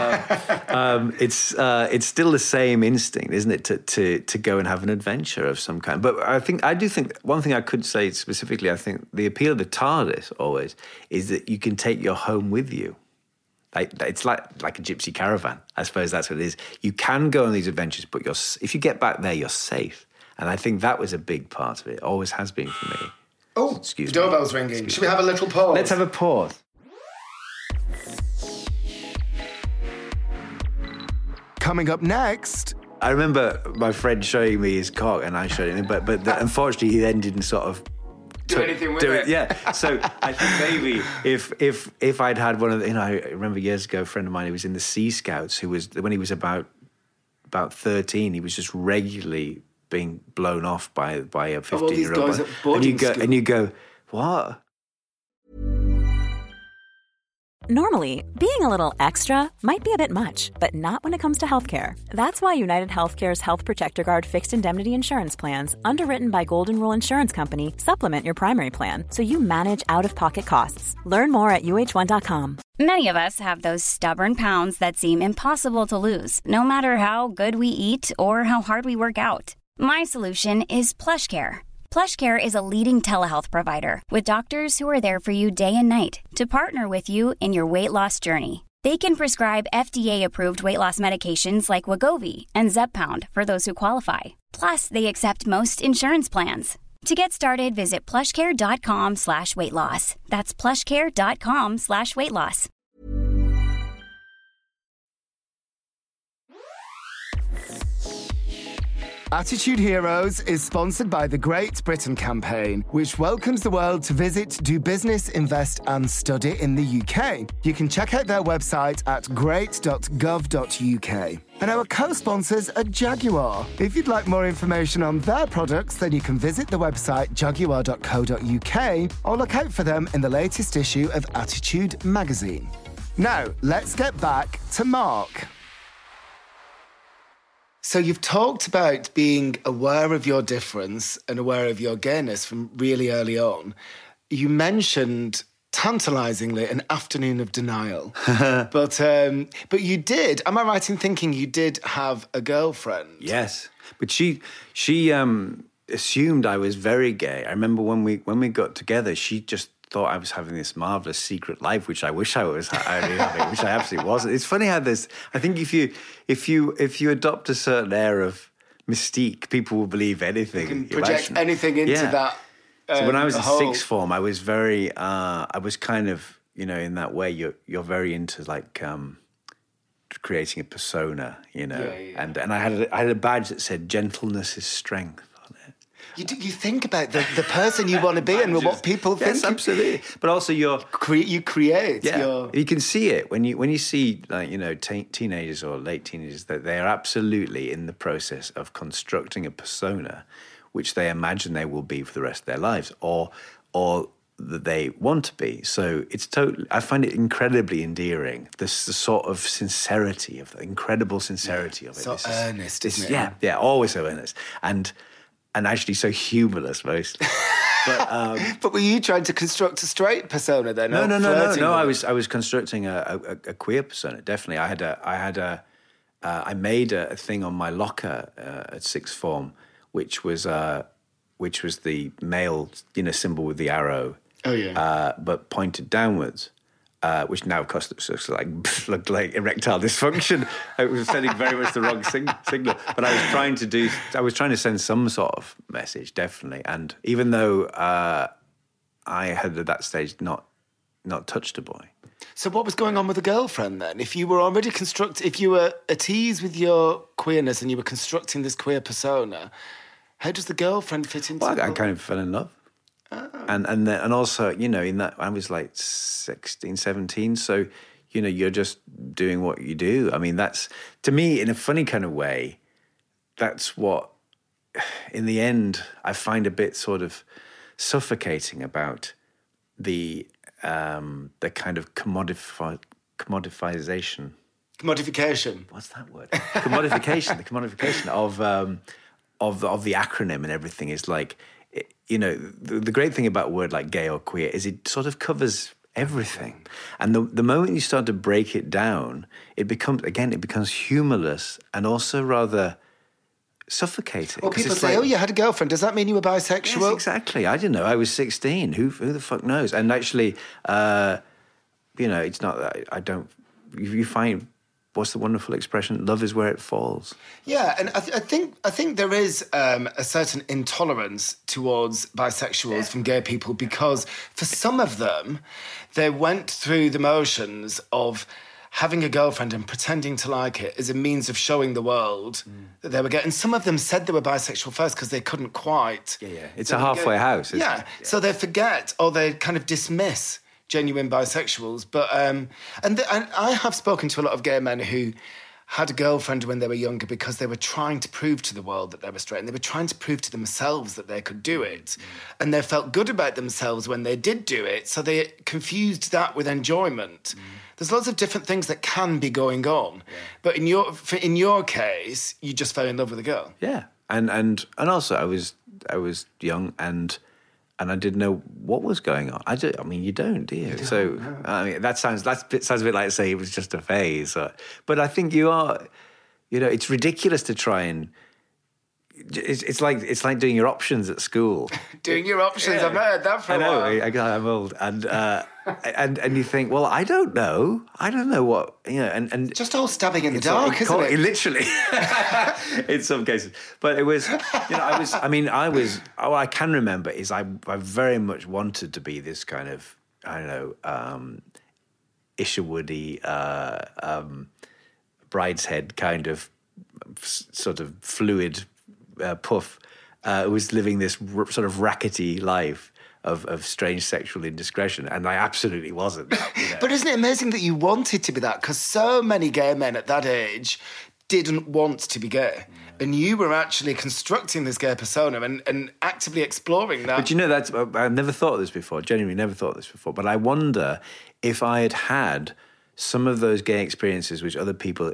um, um, it's uh, it's still the same instinct, isn't it, to, to to go and have an adventure of some kind. But I think, I do think, one thing I could say specifically, I think the appeal of the TARDIS always is that you can take your home with you. Like, it's like like a gypsy caravan. I suppose that's what it is. You can go on these adventures, but you're, if you get back there, you're safe. And I think that was a big part of it. Always has been for me. Oh, Excuse the me. doorbell's ringing. Excuse Should we have a little pause? Let's have a pause. Coming up next... I remember my friend showing me his cock, and I showed him, but but the, unfortunately he then didn't sort of do to, anything with do it. Yeah. So I think maybe if if if I'd had one of the, you know, I remember years ago, a friend of mine who was in the Sea Scouts, who was, when he was about about thirteen, he was just regularly being blown off by by a fifteen-year-old. Oh, all these guys at boarding and you go school. and you go, what? Normally, being a little extra might be a bit much, but not when it comes to healthcare. That's why United Healthcare's Health Protector Guard fixed indemnity insurance plans, underwritten by Golden Rule Insurance Company, supplement your primary plan so you manage out-of-pocket costs. Learn more at U H one dot com. Many of us have those stubborn pounds that seem impossible to lose, no matter how good we eat or how hard we work out. My solution is PlushCare. PlushCare is a leading telehealth provider with doctors who are there for you day and night to partner with you in your weight loss journey. They can prescribe F D A-approved weight loss medications like Wegovy and Zepbound for those who qualify. Plus, they accept most insurance plans. To get started, visit plushcare.com slash weight loss. That's plushcare.com slash weight loss. Attitude Heroes is sponsored by the Great Britain Campaign, which welcomes the world to visit, do business, invest and study in the U K. You can check out their website at great dot gov dot U K. And our co-sponsors are Jaguar. If you'd like more information on their products, then you can visit the website jaguar dot co dot U K or look out for them in the latest issue of Attitude magazine. Now, let's get back to Mark. So you've talked about being aware of your difference and aware of your gayness from really early on. you mentioned tantalisingly an afternoon of denial. but um, but you did, am I right in thinking you did have a girlfriend? Yes. But she she um, assumed I was very gay. I remember when we when we got together, she just thought I was having this marvellous secret life, which I wish I was having, which I absolutely wasn't. It's funny how there's, I think if you if you if you adopt a certain air of mystique, people will believe anything. You can project imagine. anything into yeah. that. Um, so when I was in whole... sixth form, I was very, uh, I was kind of, you know, in that way, you're you're very into like um, creating a persona, you know, yeah, yeah. and and I had a, I had a badge that said "Gentleness is strength." You, do, you think about the, the person you want to be and what people think. Yes, absolutely. But also you're... Cre- you create. Yeah, your... you can see it when you when you see, like, you know, te- teenagers or late teenagers, that they are absolutely in the process of constructing a persona which they imagine they will be for the rest of their lives, or or that they want to be. So it's totally... I find it incredibly endearing, this the sort of sincerity, of the incredible sincerity yeah, of it. So this earnest, is, isn't it? Yeah, yeah, always so earnest. And... And actually so humorless mostly. But, um, but were you trying to construct a straight persona then? No, no, no, no, no. I it? was I was constructing a, a, a queer persona. Definitely, I had a I had a uh, I made a, a thing on my locker uh, at sixth form, which was uh, which was the male, you know, symbol with the arrow. Oh yeah. Uh, but pointed downwards. Uh, which now, of course, looks like looked like erectile dysfunction. It was sending very much the wrong sing- signal. But I was trying to do, I was trying to send some sort of message, definitely. And even though uh, I had at that stage not not touched a boy. So what was going on with the girlfriend then? If you were already construct, if you were at ease with your queerness and you were constructing this queer persona, how does the girlfriend fit into? Well, I, I the... kind of fell in love. Oh. And and then, and also, you know, in that I was like sixteen, seventeen, so, you know, you're just doing what you do. I mean, that's, to me, in a funny kind of way, that's what, in the end, I find a bit sort of suffocating about the um, the kind of commodify, commodifization. Commodification. What's that word? Commodification. The commodification of um, of of the acronym and everything is like. You know, the, the great thing about a word like gay or queer is it sort of covers everything. And the the moment you start to break it down, it becomes, again, it becomes humorless and also rather suffocating. Well, people say, like, oh, you had a girlfriend. Does that mean you were bisexual? Yes, exactly. I didn't know. I was sixteen. Who who the fuck knows? And actually, uh, you know, it's not that I, I don't... You, you find... What's the wonderful expression? Love is where it falls. Yeah, and I, th- I think I think there is um, a certain intolerance towards bisexuals yeah. from gay people because for some of them, they went through the motions of having a girlfriend and pretending to like it as a means of showing the world mm. that they were gay. And some of them said they were bisexual first because they couldn't quite. Yeah, yeah. It's a halfway gay. house, isn't yeah. it? Yeah. So they forget or they kind of dismiss genuine bisexuals, but um, and, the, and I have spoken to a lot of gay men who had a girlfriend when they were younger because they were trying to prove to the world that they were straight, and they were trying to prove to themselves that they could do it, mm. and they felt good about themselves when they did do it, so they confused that with enjoyment. Mm. There's lots of different things that can be going on, yeah. but in your in your case, you just fell in love with a girl. Yeah, and and and also I was I was young and. And I didn't know what was going on. I, do, I mean, you don't, do you? you don't, so, no. I mean, that sounds that sounds a bit like saying it was just a phase. Or, but I think you are, you know, it's ridiculous to try and. It's, it's like it's like doing your options at school. doing your options, yeah. I've heard that for a I know, while. I, I'm old, and uh, and and you think, well, I don't know, I don't know what you know, and, and just all stabbing in the dark, like, isn't it? Literally, in some cases. But it was, you know, I was. I mean, I was. All I can remember is I I very much wanted to be this kind of I don't know, um, Isherwoody, uh, um, brideshead kind of sort of fluid. Uh, Puff uh, was living this r- sort of rackety life of, of strange sexual indiscretion, and I absolutely wasn't. You know? But isn't it amazing that you wanted to be that? Because so many gay men at that age didn't want to be gay. Mm. And you were actually constructing this gay persona and, and actively exploring that. But you know, that's I've never thought of this before, genuinely never thought of this before, but I wonder if I had had some of those gay experiences which other people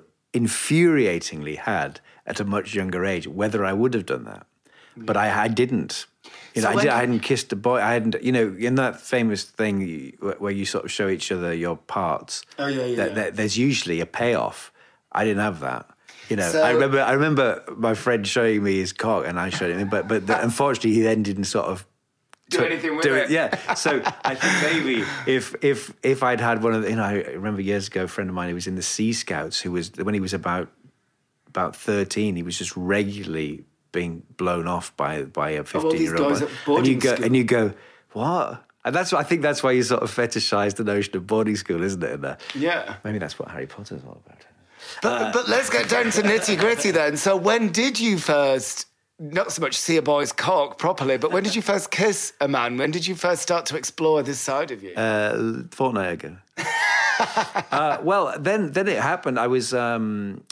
infuriatingly had at a much younger age, whether I would have done that. But I, I didn't. You So know, I, when did, I you- hadn't kissed a boy. I hadn't, you know, in that famous thing you- where you sort of show each other your parts. Oh, yeah, yeah, that- yeah. that there's usually a payoff. I didn't have that. You know, So- I remember. I remember my friend showing me his cock, and I showed him. But but the, unfortunately, he then didn't sort of Do took- anything with do it. Yeah. So I think maybe if if if I'd had one of the, you know, I remember years ago, a friend of mine who was in the Sea Scouts, who was when he was about about thirteen, he was just regularly being blown off by by a all these fifteen-year-old. guys at and you boarding go school. and you go, what? And that's what I think. That's why you sort of fetishize the notion of boarding school, isn't it? And, uh, Yeah. maybe that's what Harry Potter's all about. But, but let's get down to nitty gritty then. So when did you first, not so much see a boy's cock properly, but when did you first kiss a man? When did you first start to explore this side of you? Uh, fortnight ago. uh, well, then then it happened. I was um,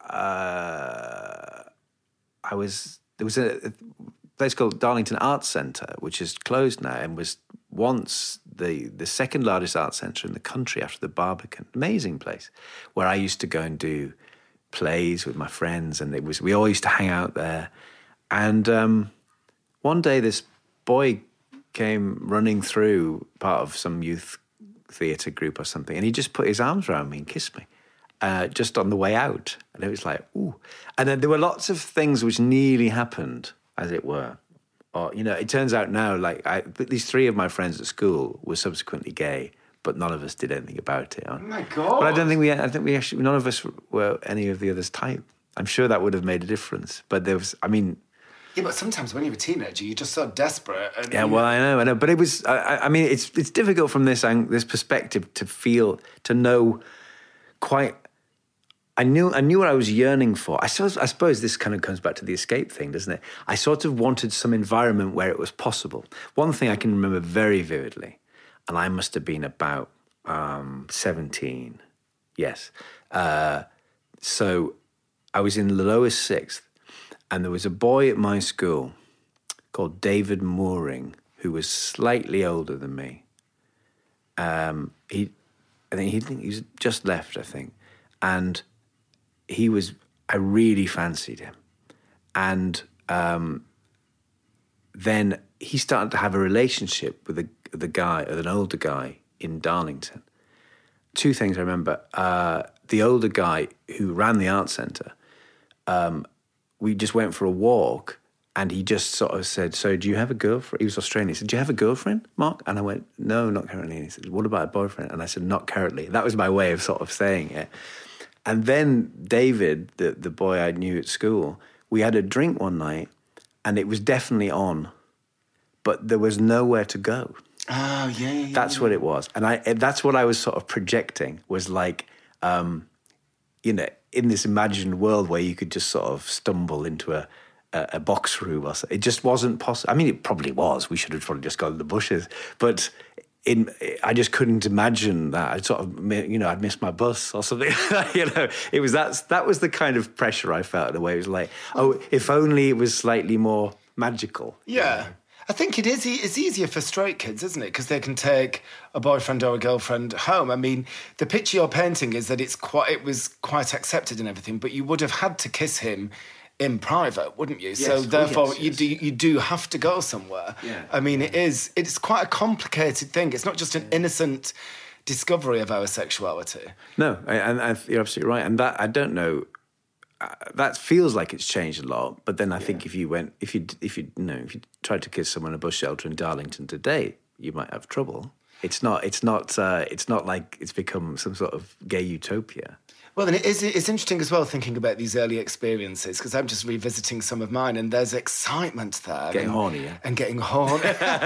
uh, I was there was a, a place called Darlington Arts Centre, which is closed now, and was once the the second largest art centre in the country after the Barbican. Amazing place where I used to go and do plays with my friends, and it was we all used to hang out there. And um, one day, this boy came running through part of some youth theatre group or something, and he just put his arms around me and kissed me, uh, just on the way out. And it was like, ooh. And then there were lots of things which nearly happened, as it were. Or, you know, it turns out now, like, I, at least three of my friends at school were subsequently gay, but none of us did anything about it. Oh my God. But I don't think we, I think we actually, none of us were any of the others' type. I'm sure that would have made a difference. But there was, I mean, Yeah, but sometimes when you're a teenager, you're just so desperate. And yeah, you well, I know, I know, but it was. I, I mean, it's it's difficult from this ang- this perspective to feel to know quite. I knew I knew what I was yearning for. I suppose I suppose this kind of comes back to the escape thing, doesn't it? I sort of wanted some environment where it was possible. One thing I can remember very vividly, and I must have been about um, seventeen. Yes, uh, so I was in the lowest sixth. And there was a boy at my school called David Mooring, who was slightly older than me. Um, he, I think he, he was just left, I think. And he was, I really fancied him. And um, then he started to have a relationship with a, with a guy, with an older guy in Darlington. Two things I remember. Uh, the older guy who ran the art centre, um, we just went for a walk, and he just sort of said, so do you have a girlfriend? He was Australian. He said, do you have a girlfriend, Mark? And I went, no, not currently. And he said, what about a boyfriend? And I said, not currently. That was my way of sort of saying it. And then David, the, the boy I knew at school, we had a drink one night, and it was definitely on, but there was nowhere to go. Oh, yeah, yeah, yeah. That's what it was. And I that's what I was sort of projecting, was like, um, you know, in this imagined world where you could just sort of stumble into a, a, a box room or something. It just wasn't possible. I mean, it probably was. We should have probably just gone to the bushes. But in, I just couldn't imagine that. I'd sort of, you know, I'd missed my bus or something. You know, it was that, that was the kind of pressure I felt in a way. It was like, oh, if only it was slightly more magical. Yeah. I think it is. e- It's easier for straight kids, isn't it? Because they can take a boyfriend or a girlfriend home. I mean, the picture you're painting is that it's quite. It was quite accepted and everything, but you would have had to kiss him in private, wouldn't you? so oh, therefore, yes, you yes. do you do have to go somewhere. Yeah. I mean, it is. It's quite a complicated thing. It's not just an innocent discovery of our sexuality. No, I- and I, you're absolutely right. And that, I don't know. Uh, that feels like it's changed a lot, but then I think if you went, if you, if you, you know, if you tried to kiss someone in a bus shelter in Darlington today, you might have trouble. It's not, it's not, uh, it's not like it's become some sort of gay utopia. Well, and it is, it's interesting as well thinking about these early experiences, because I'm just revisiting some of mine, and there's excitement there. Getting and, horny, yeah. And getting horny.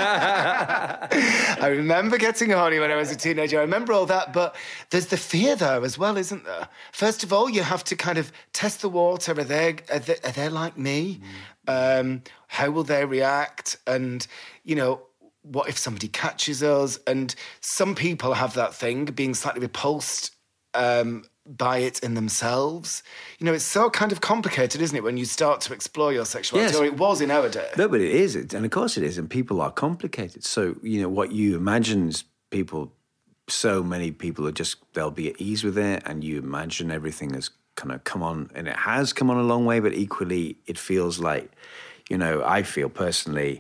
I remember getting horny when I was a teenager. I remember all that, but there's the fear there as well, isn't there? First of all, you have to kind of test the water. Are they, are they, are they like me? Mm. Um, how will they react? And, you know, what if somebody catches us? And some people have that thing, being slightly repulsed um, by it in themselves. You know, it's so kind of complicated, isn't it, when you start to explore your sexuality, Yes. or it was in our day. No, but it is, it, and of course it is, and people are complicated. So, you know, what you imagine is people, so many people are just, they'll be at ease with it, and you imagine everything has kind of come on, and it has come on a long way, but equally it feels like, you know, I feel personally,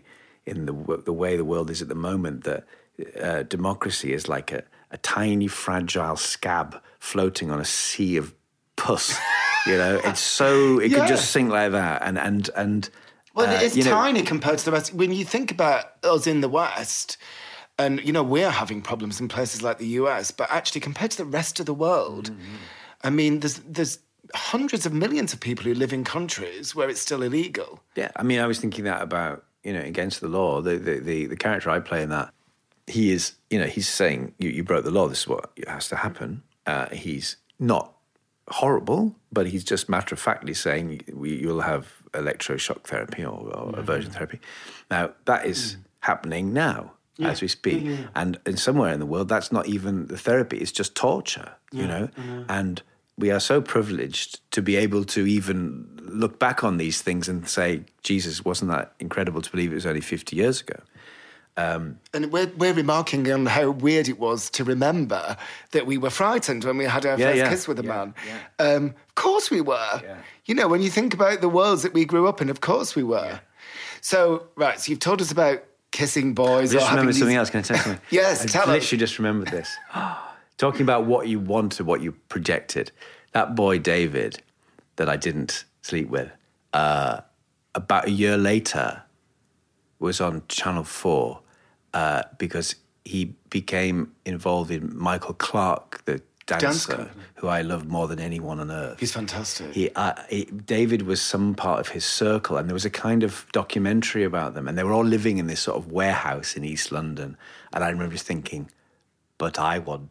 in the w- the way the world is at the moment, that uh, democracy is like a, a tiny, fragile scab floating on a sea of pus. You know, it's so it Yeah. could just sink like that, and and and. Well, uh, it's you know, tiny compared to the rest. When you think about us in the West, and, you know, we're having problems in places like the U S, but actually compared to the rest of the world, mm-hmm. I mean, there's there's hundreds of millions of people who live in countries where it's still illegal. Yeah, I mean, I was thinking that about, you know, Against the Law, the the, the, the character I play in that, he is, you know, he's saying, you, you broke the law, this is what has to happen. Uh, he's not horrible, but he's just matter-of-factly saying we, you'll have electroshock therapy or, or mm-hmm. aversion therapy. Now, that is mm. happening now. Yeah. As we speak. Yeah, yeah, yeah. And in somewhere in the world, that's not even the therapy, it's just torture, yeah, you know? Yeah. And we are so privileged to be able to even look back on these things and say, Jesus, wasn't that incredible to believe it was only fifty years ago? Um, and we're, we're remarking on how weird it was to remember that we were frightened when we had our yeah, first yeah. kiss with a yeah, man. Yeah. Um, of course we were. Yeah. You know, when you think about the worlds that we grew up in, of course we were. Yeah. So, right, so you've told us about kissing boys. I just remembered these... something else. Can I tell you something? Yes, I tell us. literally just remembered this. Talking about what you wanted, what you projected. That boy, David, that I didn't sleep with, uh, about a year later was on Channel four uh, because he became involved in Michael Clark, the dancer, Dance who I love more than anyone on earth. He's fantastic. He, uh, he, David was some part of his circle, and there was a kind of documentary about them, and they were all living in this sort of warehouse in East London, and I remember just thinking, but I want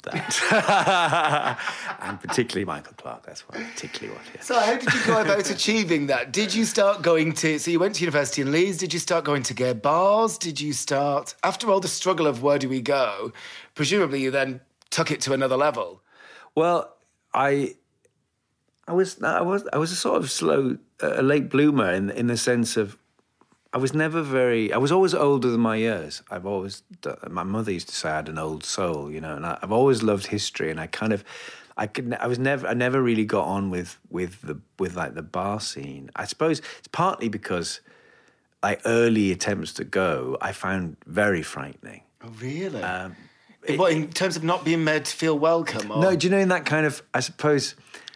that. And particularly Michael Clark, that's what I particularly want. Yeah. So how did you go about achieving that? Did you start going to, so you went to university in Leeds, did you start going to gay bars? Did you start, after all the struggle of where do we go, presumably you then took it to another level? Well, I, I was, I was, I was a sort of slow, a late bloomer in in the sense of, I was never very. I was always older than my years. I've always. My mother used to say I had an old soul, you know, and I, I've always loved history. And I kind of, I could. I was never. I never really got on with with the with like the bar scene. I suppose it's partly because, like early attempts to go, I found very frightening. Oh, really? Um, It, what, in terms of not being made to feel welcome? Or? No, do you know in that kind of, I suppose,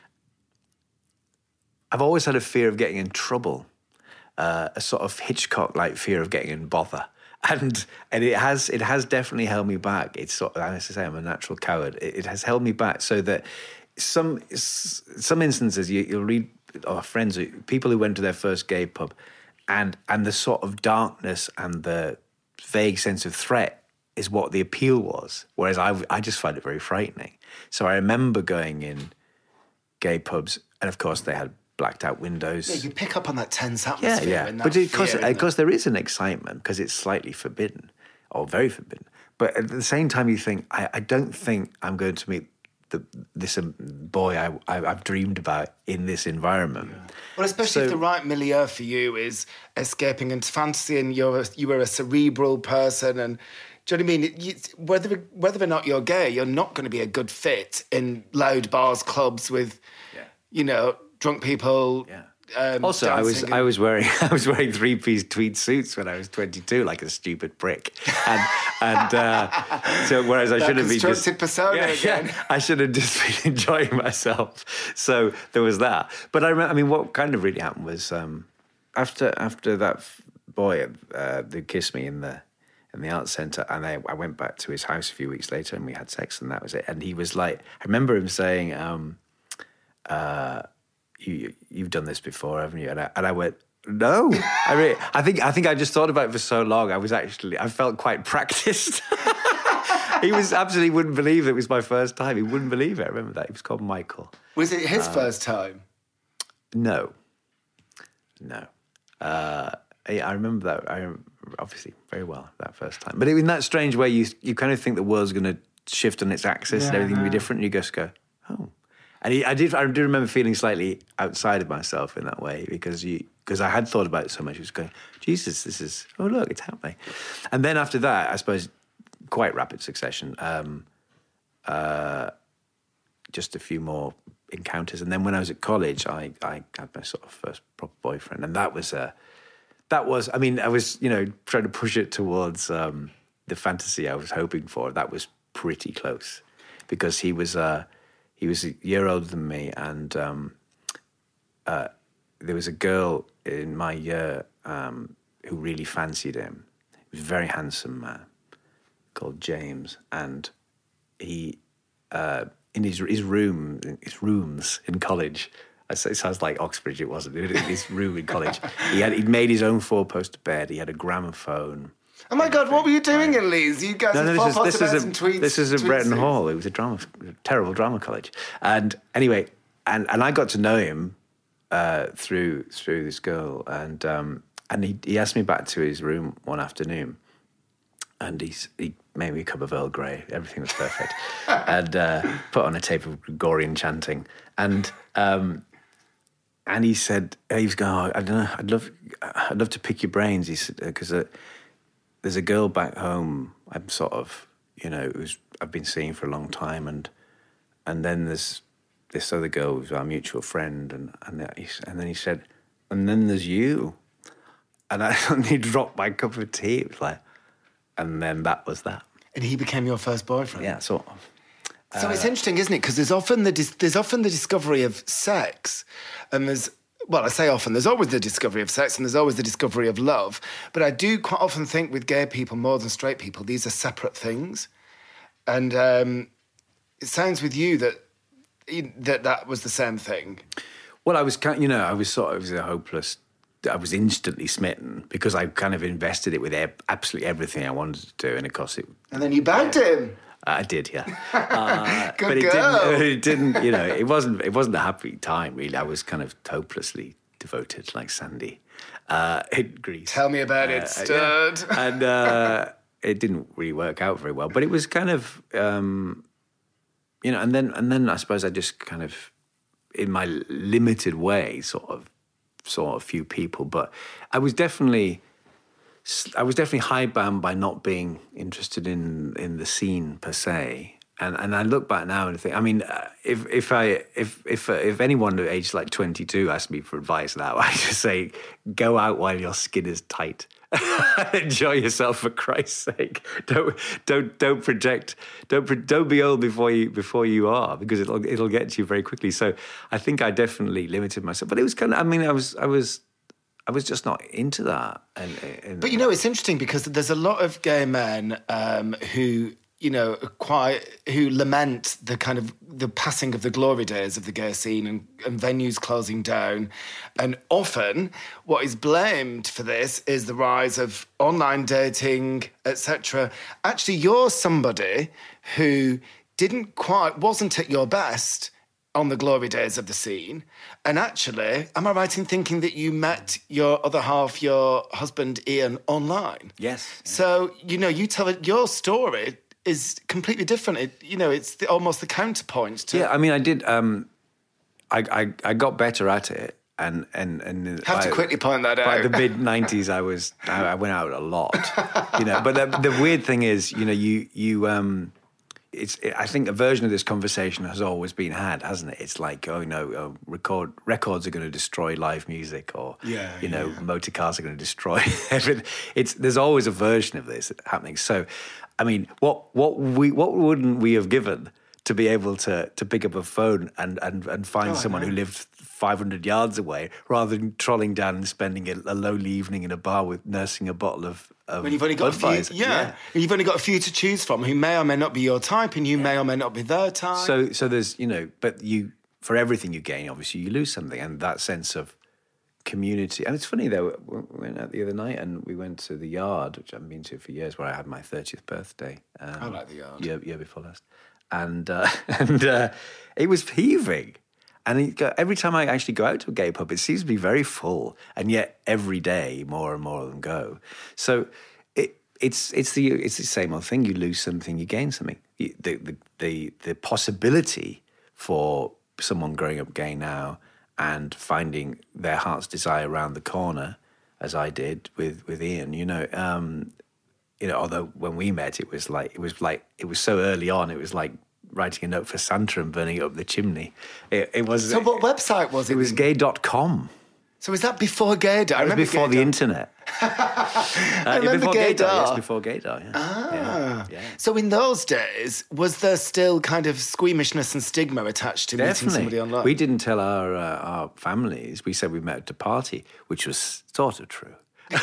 I've always had a fear of getting in trouble, uh, a sort of Hitchcock-like fear of getting in bother. And and it has it has definitely held me back. It's sort of, as I say, I'm a natural coward. It, it has held me back so that some some instances you, you'll read, or friends, people who went to their first gay pub, and and the sort of darkness and the vague sense of threat is what the appeal was, whereas I, I just find it very frightening. So I remember going in gay pubs, and of course they had blacked out windows. Yeah, you pick up on that tense atmosphere. Yeah, yeah. And that but because fear, because there is an excitement, because it's slightly forbidden, or very forbidden. But at the same time, you think, I, I don't think I'm going to meet the, this um, boy I, I, I've dreamed about in this environment. Yeah. Well, especially so, if the right milieu for you is escaping into fantasy, and you're a, you were a cerebral person, and do you know what I mean? You, whether whether or not you're gay, you're not going to be a good fit in loud bars, clubs with, yeah. you know, drunk people. Yeah. Um, also, I was and... I was wearing I was wearing three piece tweed suits when I was twenty-two, like a stupid prick, and and uh, so whereas I should have been just persona yeah, again. Yeah, I should have just been enjoying myself. So there was that. But I remember, I mean, what kind of really happened was um, after after that boy uh, who kissed me in the in the arts centre, and I, I went back to his house a few weeks later, and we had sex, and that was it. And he was like, I remember him saying, um, uh, You, you've done this before, haven't you? And I, and I went, no. I really, I think, I think I just thought about it for so long. I was actually, I felt quite practiced. He was absolutely wouldn't believe it was my first time. He wouldn't believe it. I remember that. He was called Michael. Was it his um, first time? No, no. Uh, I, I remember that. I remember, obviously very well that first time. But in that strange way, you you kind of think the world's going to shift on its axis, yeah, and everything will be different. And you just go, oh. And he, I did. I do remember feeling slightly outside of myself in that way because you, because I had thought about it so much. I was going, Jesus, this is. Oh look, it's happening. And then after that, I suppose, quite rapid succession. Um, uh, just a few more encounters, and then when I was at college, I, I had my sort of first proper boyfriend, and that was a that was, I mean, I was, you know, trying to push it towards um, the fantasy I was hoping for. That was pretty close because he was, uh, he was a year older than me, and um, uh, there was a girl in my year um, who really fancied him. He was a very handsome man called James, and he, uh, in his his room, his rooms in college, it sounds like Oxbridge, it wasn't, in his room in college, he had, he'd made his own four-poster bed, he had a gramophone. Oh my God, what were you doing in Leeds? You guys no, no, had this is, this is a, tweets, This is a tweet Bretton suits. Hall, it was a drama, terrible drama college. And anyway, and, and I got to know him uh, through through this girl, and um, and he, he asked me back to his room one afternoon, and he's, he made me a cup of Earl Grey. Everything was perfect. and uh, put on a tape of Gregorian chanting. And um, and he said, he was going, oh, I don't know, I'd love, I'd love to pick your brains. He said, because uh, there's a girl back home I'm sort of, you know, who's I've been seeing for a long time. And and then there's this other girl who's our mutual friend. And, and, he, and then he said, and then there's you. And I suddenly dropped my cup of tea. It was like, and then that was that. And he became your first boyfriend? Yeah, sort of. So uh, it's interesting, isn't it? Because there's often the dis- there's often the discovery of sex, and there's, well, I say often, there's always the discovery of sex and there's always the discovery of love. But I do quite often think with gay people, more than straight people, these are separate things. And um, it sounds with you that that that was the same thing. Well, I was kind of, you know, I was sort of, it was a hopeless, I was instantly smitten because I kind of invested it with absolutely everything I wanted to do, and of course it... And then you bagged him. I did, yeah. Uh, Good but it girl. didn't, it didn't, you know, it wasn't, it wasn't a happy time, really. I was kind of hopelessly devoted, like Sandy, uh, in Greece. Tell me about uh, it, stud. Yeah. And uh, it didn't really work out very well, but it was kind of, um, you know, and then, and then I suppose I just kind of, in my limited way, sort of saw a few people, but I was definitely... I was definitely hidebound by not being interested in, in the scene per se, and and I look back now and think, I mean, uh, if if I if if uh, if anyone at age like twenty-two asked me for advice now, I just say, go out while your skin is tight, enjoy yourself for Christ's sake. Don't don't don't project, don't don't be old before you before you are, because it'll it'll get to you very quickly. So I think I definitely limited myself, but it was kind of, I mean, I was I was. I was just not into that. And, and, but, you know, it's interesting because there's a lot of gay men um, who, you know, quite, who lament the kind of, the passing of the glory days of the gay scene and, and venues closing down. And often what is blamed for this is the rise of online dating, et cetera. Actually, you're somebody who didn't quite, wasn't at your best on the glory days of the scene. And actually, am I right in thinking that you met your other half, your husband, Ian, online? Yes. So, you know, you tell it, your story is completely different. It, you know, it's the, almost the counterpoint to... Yeah, I mean, I did... Um, I, I I got better at it. And, and, and have by, to quickly point that out. By the mid nineties, I was... I, I went out a lot, you know. But the, the weird thing is, you know, you... you um, It's. I think a version of this conversation has always been had, hasn't it? It's like, oh, no, oh, record records are going to destroy live music, or yeah, you know, yeah. motor cars are going to destroy everything. It's there's always a version of this happening. So, I mean, what what we what wouldn't we have given to be able to to pick up a phone and and and find oh, someone who lived five hundred yards away, rather than trolling down and spending a, a lonely evening in a bar with nursing a bottle of. When you've only got a few, yeah. yeah, you've only got a few to choose from, who may or may not be your type, and you yeah. may or may not be their type. So, so there's, you know, but you, for everything you gain, obviously you lose something, and that sense of community. And it's funny though, we went out the other night and we went to the Yard, which I've been to for years, where I had my thirtieth birthday. Um, I like the Yard. Year, year before last, and uh, and uh, it was heaving. And it, every time I actually go out to a gay pub, it seems to be very full, and yet every day more and more of them go. So it, it's it's the it's the same old thing. You lose something, you gain something. The the the, the possibility for someone growing up gay now and finding their heart's desire around the corner, as I did with, with Ian, you know, um, you know. Although when we met, it was like it was like it was so early on. It was like writing a note for Santa and burning it up the chimney. It, it was. So what website was it? It was gay dot com. So is that before Gaydar? It was before the internet. I uh, remember before Gaydar. Gaydar. Yes, before Gaydar, yeah. Ah. Yeah, yeah. So in those days, was there still kind of squeamishness and stigma attached to meeting somebody online? We didn't tell our uh, our families. We said we met at a party, which was sort of true.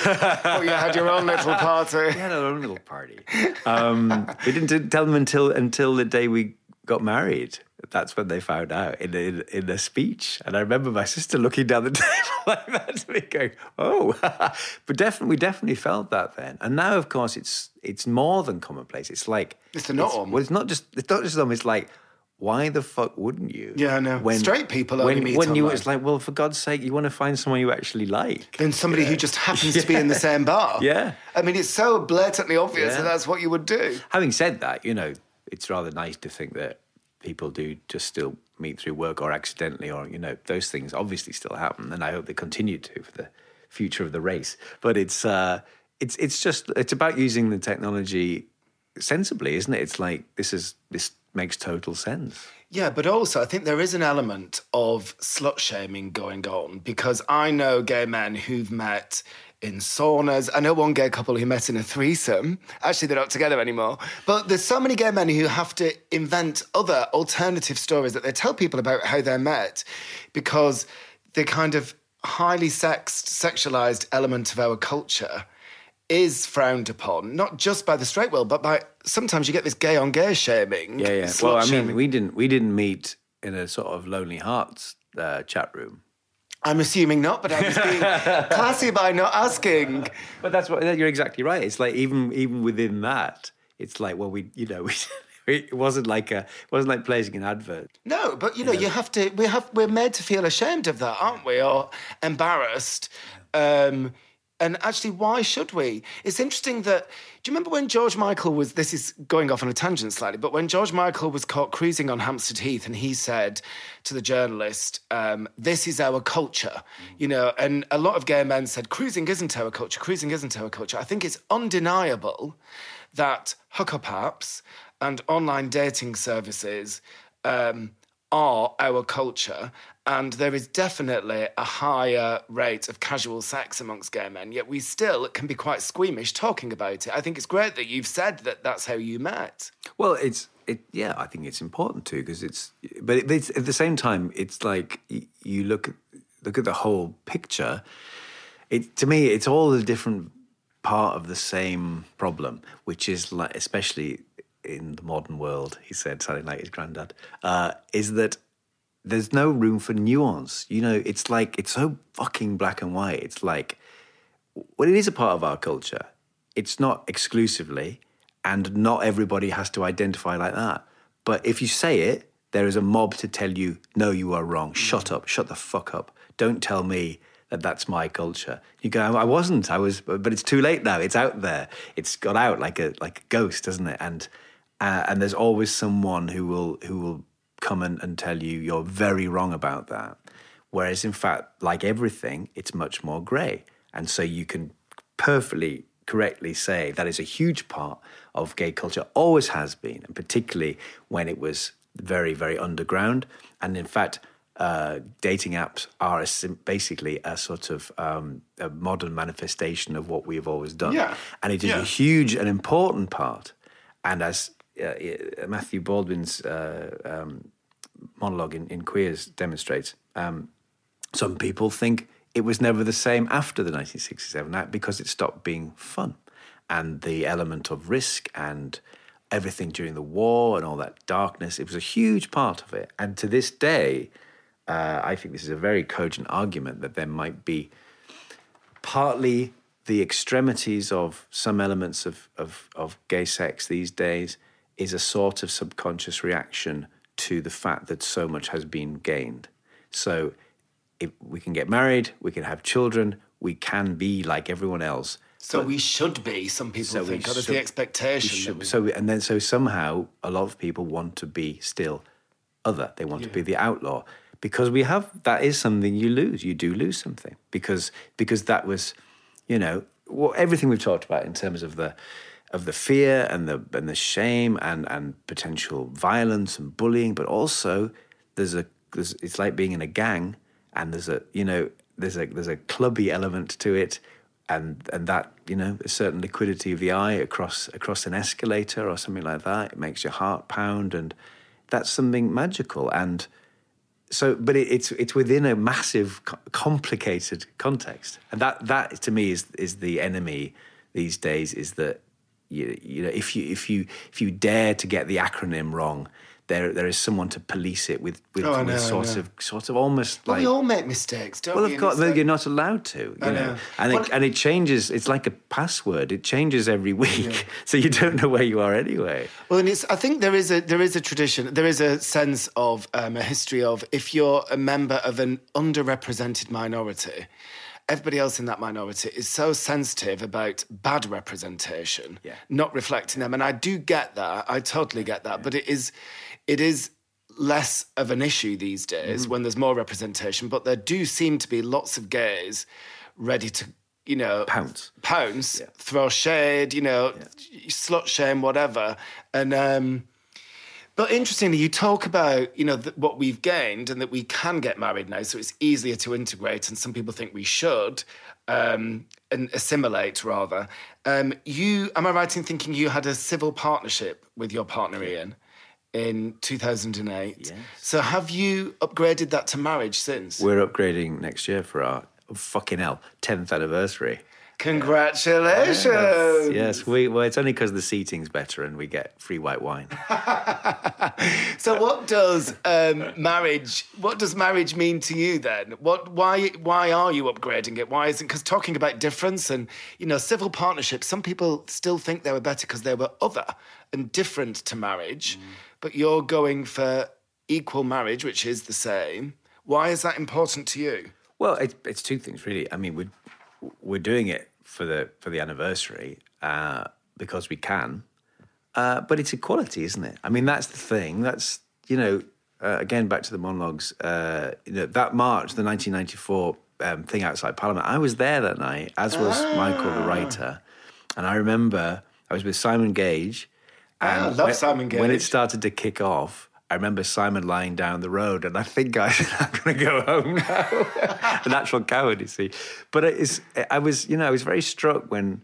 Oh, you had your own little party. We had our own little party. Um, we didn't, didn't tell them until until the day we got married. That's when they found out in in, in a speech. And I remember my sister looking down the table like that to me, going, "Oh!" But definitely, we definitely felt that then. And now, of course, it's it's more than commonplace. It's like It's the norm. It's, well, it's not just it's not just them. It's like, why the fuck wouldn't you? Yeah, I know. Straight people only when, meet when you online. it's like, well, for God's sake, you want to find someone you actually like. Than somebody who just happens to be in the same bar. Yeah. I mean, it's so blatantly obvious Yeah. that that's what you would do. Having said that, you know, it's rather nice to think that people do just still meet through work or accidentally, or, you know, those things obviously still happen, and I hope they continue to for the future of the race. But it's uh, it's it's just it's about using the technology sensibly, isn't it? It's like this is this makes total sense. Yeah, but also I think there is an element of slut shaming going on, because I know gay men who've met in saunas. I know one gay couple who met in a threesome. Actually, they're not together anymore. But there's so many gay men who have to invent other alternative stories that they tell people about how they met, because the kind of highly sexed, sexualized element of our culture is frowned upon, not just by the straight world, but by sometimes you get this gay-on-gay shaming. Yeah, yeah. slut Well, I mean, shaming. we didn't we didn't meet in a sort of Lonely Hearts uh, chat room. I'm assuming not, but I was being classy by not asking. But that's what you're exactly right. It's like even even within that, it's like, well, we you know we. It wasn't like a. It wasn't like placing an advert. No, but you know, you have to. We have. We're made to feel ashamed of that, aren't we, or embarrassed? Um, and actually, why should we? It's interesting that. Do you remember when George Michael was? This is going off on a tangent slightly, but when George Michael was caught cruising on Hampstead Heath, and he said to the journalist, um, "This is our culture," you know, and a lot of gay men said, "Cruising isn't our culture. Cruising isn't our culture." I think it's undeniable that hookup apps and online dating services um, are our culture, and there is definitely a higher rate of casual sex amongst gay men, yet we still can be quite squeamish talking about it. I think it's great that you've said that that's how you met. Well, it's it. Yeah, I think it's important too, because it's. But it, it's, at the same time, it's like y- you look at look at the whole picture. It to me, it's all a different part of the same problem, which is like, especially in the modern world, he said, sounding like his granddad, uh, is that there's no room for nuance. You know, it's like, it's so fucking black and white. It's like, well, it is a part of our culture. It's not exclusively, and not everybody has to identify like that. But if you say it, there is a mob to tell you, no, you are wrong. Shut up. Shut the fuck up. Don't tell me that that's my culture. You go, I wasn't. I was, but it's too late now. It's out there. It's got out like a like a ghost, doesn't it? And uh, and there's always someone who will who will come and, and tell you you're very wrong about that. Whereas in fact, like everything, it's much more grey. And so you can perfectly correctly say that is a huge part of gay culture, always has been, and particularly when it was very, very underground. And in fact, uh, dating apps are a sim- basically a sort of um, a modern manifestation of what we've always done. Yeah. And it is Yeah. a huge and important part. And as uh, Matthew Baldwin's uh, um, monologue in, in Queers demonstrates, um, some people think it was never the same after the nineteen sixty-seven Act because it stopped being fun. And the element of risk and everything during the war and all that darkness, it was a huge part of it. And to this day, uh, I think this is a very cogent argument that there might be partly the extremities of some elements of, of, of gay sex these days is a sort of subconscious reaction to the fact that so much has been gained. So if we can get married, we can have children, we can be like everyone else. So but- we should be, some people so we think, or there's should- the expectation. we should- that we- so and then so somehow a lot of people want to be still other. They want to be the outlaw because we have that is something you lose. You do lose something because because that was, you know, well, everything we've talked about in terms of the of the fear and the and the shame and and potential violence and bullying, but also there's a there's, it's like being in a gang and there's a you know there's a there's a clubby element to it, and and that, you know, a certain liquidity of the eye across across an escalator or something like that. It makes your heart pound, and that's something magical. And so, but it, it's it's within a massive, complicated context, and that that to me is is the enemy these days. Is that you you know if you if you if you dare to get the acronym wrong, there there is someone to police it with with, Oh, I with know, sort I know. of sort of almost Well, like. we all make mistakes, don't Well, we? of course, And it's like- you're not allowed to, you I know. know. And Well, it, and it changes. It's like a password. It changes every week, so you don't know where you are anyway. Well, and it's, I think there is a there is a tradition, there is a sense of um, a history of if you're a member of an underrepresented minority, everybody else in that minority is so sensitive about bad representation, Yeah. not reflecting them. And I do get that. I totally get that. But it is, it is less of an issue these days Mm-hmm. when there's more representation. But there do seem to be lots of gays ready to, you know, Pounce. pounce, Yeah. throw shade, you know, slut shame, whatever. And um, but interestingly, you talk about, you know, th- what we've gained and that we can get married now, so it's easier to integrate. And some people think we should um, and assimilate rather. Um, you, am I right in thinking you had a civil partnership with your partner Ian in two thousand eight? Yes. So have you upgraded that to marriage since? We're upgrading next year for our oh, fucking hell tenth anniversary. Congratulations! Yes, we. Well, it's only because the seating's better and we get free white wine. So what does um, marriage? What does marriage mean to you then? What? Why? Why are you upgrading it? Why isn't? Because talking about difference and, you know, civil partnerships, some people still think they were better because they were other and different to marriage, but you're going for equal marriage, which is the same. Why is that important to you? Well, it's it's two things really. I mean, we're we're doing it for the for the anniversary uh, because we can, uh, but it's equality, isn't it? I mean, that's the thing. That's, you know, uh, again back to the monologues. Uh, you know, that March, the nineteen ninety-four um, thing outside Parliament. I was there that night, as was Michael, the writer, and I remember I was with Simon Gage. And Ah, I love when, Simon Gage. When it started to kick off, I remember Simon lying down the road, and I think I said, I'm going to go home now. A natural coward, you see. But it is, I was, you know, I was very struck when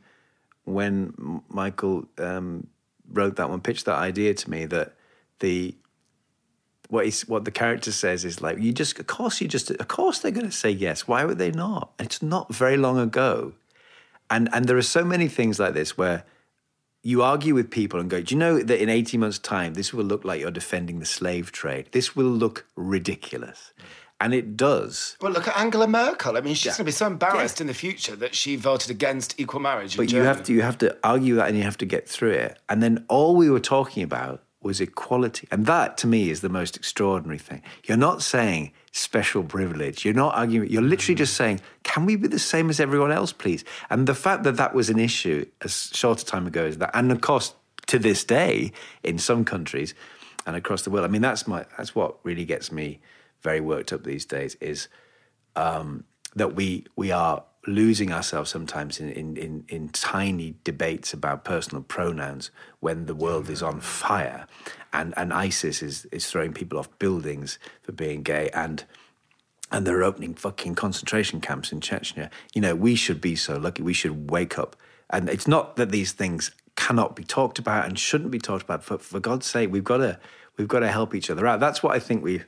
when Michael um, wrote that one, pitched that idea to me, that the what he's, what the character says is like, you just, of course, you just, of course they're going to say yes. Why would they not? It's not very long ago, and and there are so many things like this where you argue with people and go, do you know that in eighteen months' time, this will look like you're defending the slave trade? This will look ridiculous. And it does. Well, look at Angela Merkel. I mean, she's Yeah. going to be so embarrassed in the future that she voted against equal marriage. in But you Germany. have to you have to argue that, and you have to get through it. And then all we were talking about was equality. And that, to me, is the most extraordinary thing. You're not saying special privilege. You're not arguing. You're literally just saying, can we be the same as everyone else, please? And the fact that that was an issue as short a time ago as that, and of course, to this day, in some countries and across the world, I mean, that's my that's what really gets me very worked up these days, is um, that we we are losing ourselves sometimes in, in, in, in tiny debates about personal pronouns when the world is on fire, and, and ISIS is, is throwing people off buildings for being gay, and and they're opening fucking concentration camps in Chechnya. You know, we should be so lucky. We should wake up. And it's not that these things cannot be talked about and shouldn't be talked about. For, for God's sake, we've got to we've got to help each other out. That's what I think we've,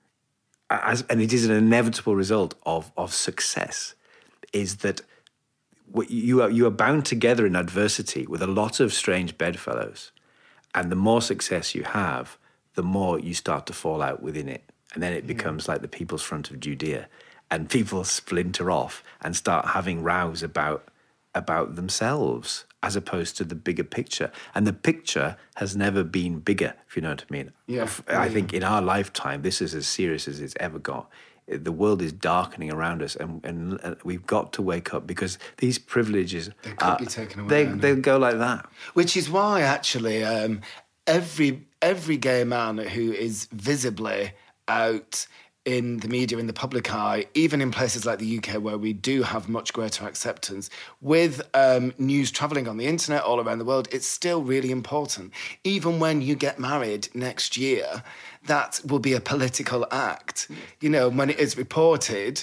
as, and it is an inevitable result of of success, is that what you are you are bound together in adversity with a lot of strange bedfellows, and the more success you have, the more you start to fall out within it, and then it becomes like the People's Front of Judea, and people splinter off and start having rows about about themselves as opposed to the bigger picture. And the picture has never been bigger, if you know what I mean. Yeah. I think in our lifetime, this is as serious as it's ever got. The world is darkening around us, and, and we've got to wake up, because these privileges They could are, be taken away, They aren't they they? go like that. Which is why, actually, um, every every gay man who is visibly out in the media, in the public eye, even in places like the U K where we do have much greater acceptance, with um, news travelling on the internet all around the world, it's still really important. Even when you get married next year, that will be a political act. You know, when it is reported,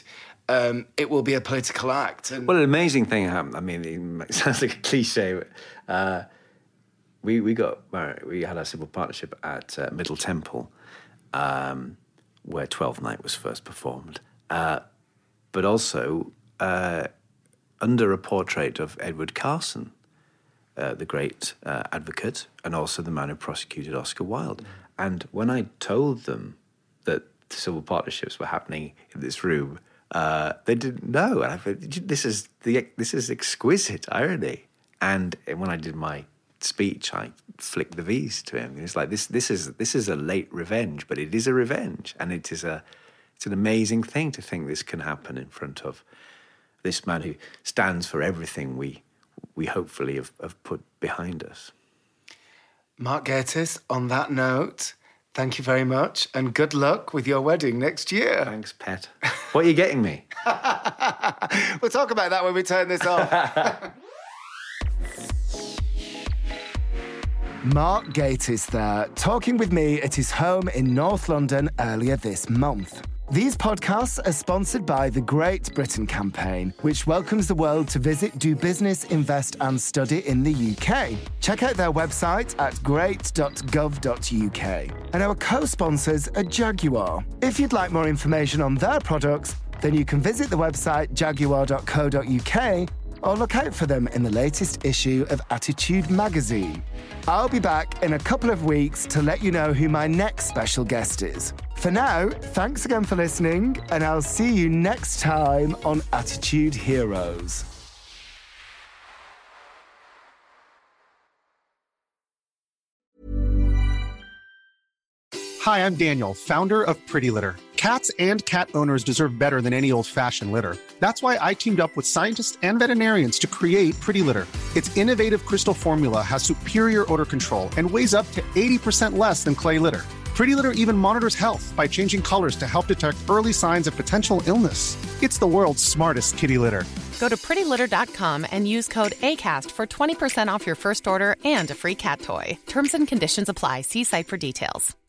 um, it will be a political act. And well, an amazing thing happened. I mean, it sounds like a cliche. But, uh, we we got married. We had our civil partnership at uh, Middle Temple, um, where Twelfth Night was first performed. Uh, but also uh, under a portrait of Edward Carson, uh, the great uh, advocate, and also the man who prosecuted Oscar Wilde. And when I told them that civil partnerships were happening in this room, uh, they didn't know. And I thought, this is the this is exquisite irony. And when I did my speech, I flicked the V's to him. It's like this this is this is a late revenge, but it is a revenge, and it is a it's an amazing thing to think this can happen in front of this man who stands for everything we we hopefully have, have put behind us. Mark Gatiss, on that note, thank you very much, and good luck with your wedding next year. Thanks, pet. What are you getting me? We'll talk about that when we turn this off. Mark Gatiss there, talking with me at his home in North London earlier this month. These podcasts are sponsored by the Great Britain Campaign, which welcomes the world to visit, do business, invest and study in the U K. Check out their website at great dot gov dot U K. And our co-sponsors are Jaguar. If you'd like more information on their products, then you can visit the website jaguar dot co dot U K or look out for them in the latest issue of Attitude magazine. I'll be back in a couple of weeks to let you know who my next special guest is. For now, thanks again for listening, and I'll see you next time on Attitude Heroes. Hi, I'm Daniel, founder of Pretty Litter. Cats and cat owners deserve better than any old-fashioned litter. That's why I teamed up with scientists and veterinarians to create Pretty Litter. Its innovative crystal formula has superior odor control and weighs up to eighty percent less than clay litter. Pretty Litter even monitors health by changing colors to help detect early signs of potential illness. It's the world's smartest kitty litter. Go to pretty litter dot com and use code ACAST for twenty percent off your first order and a free cat toy. Terms and conditions apply. See site for details.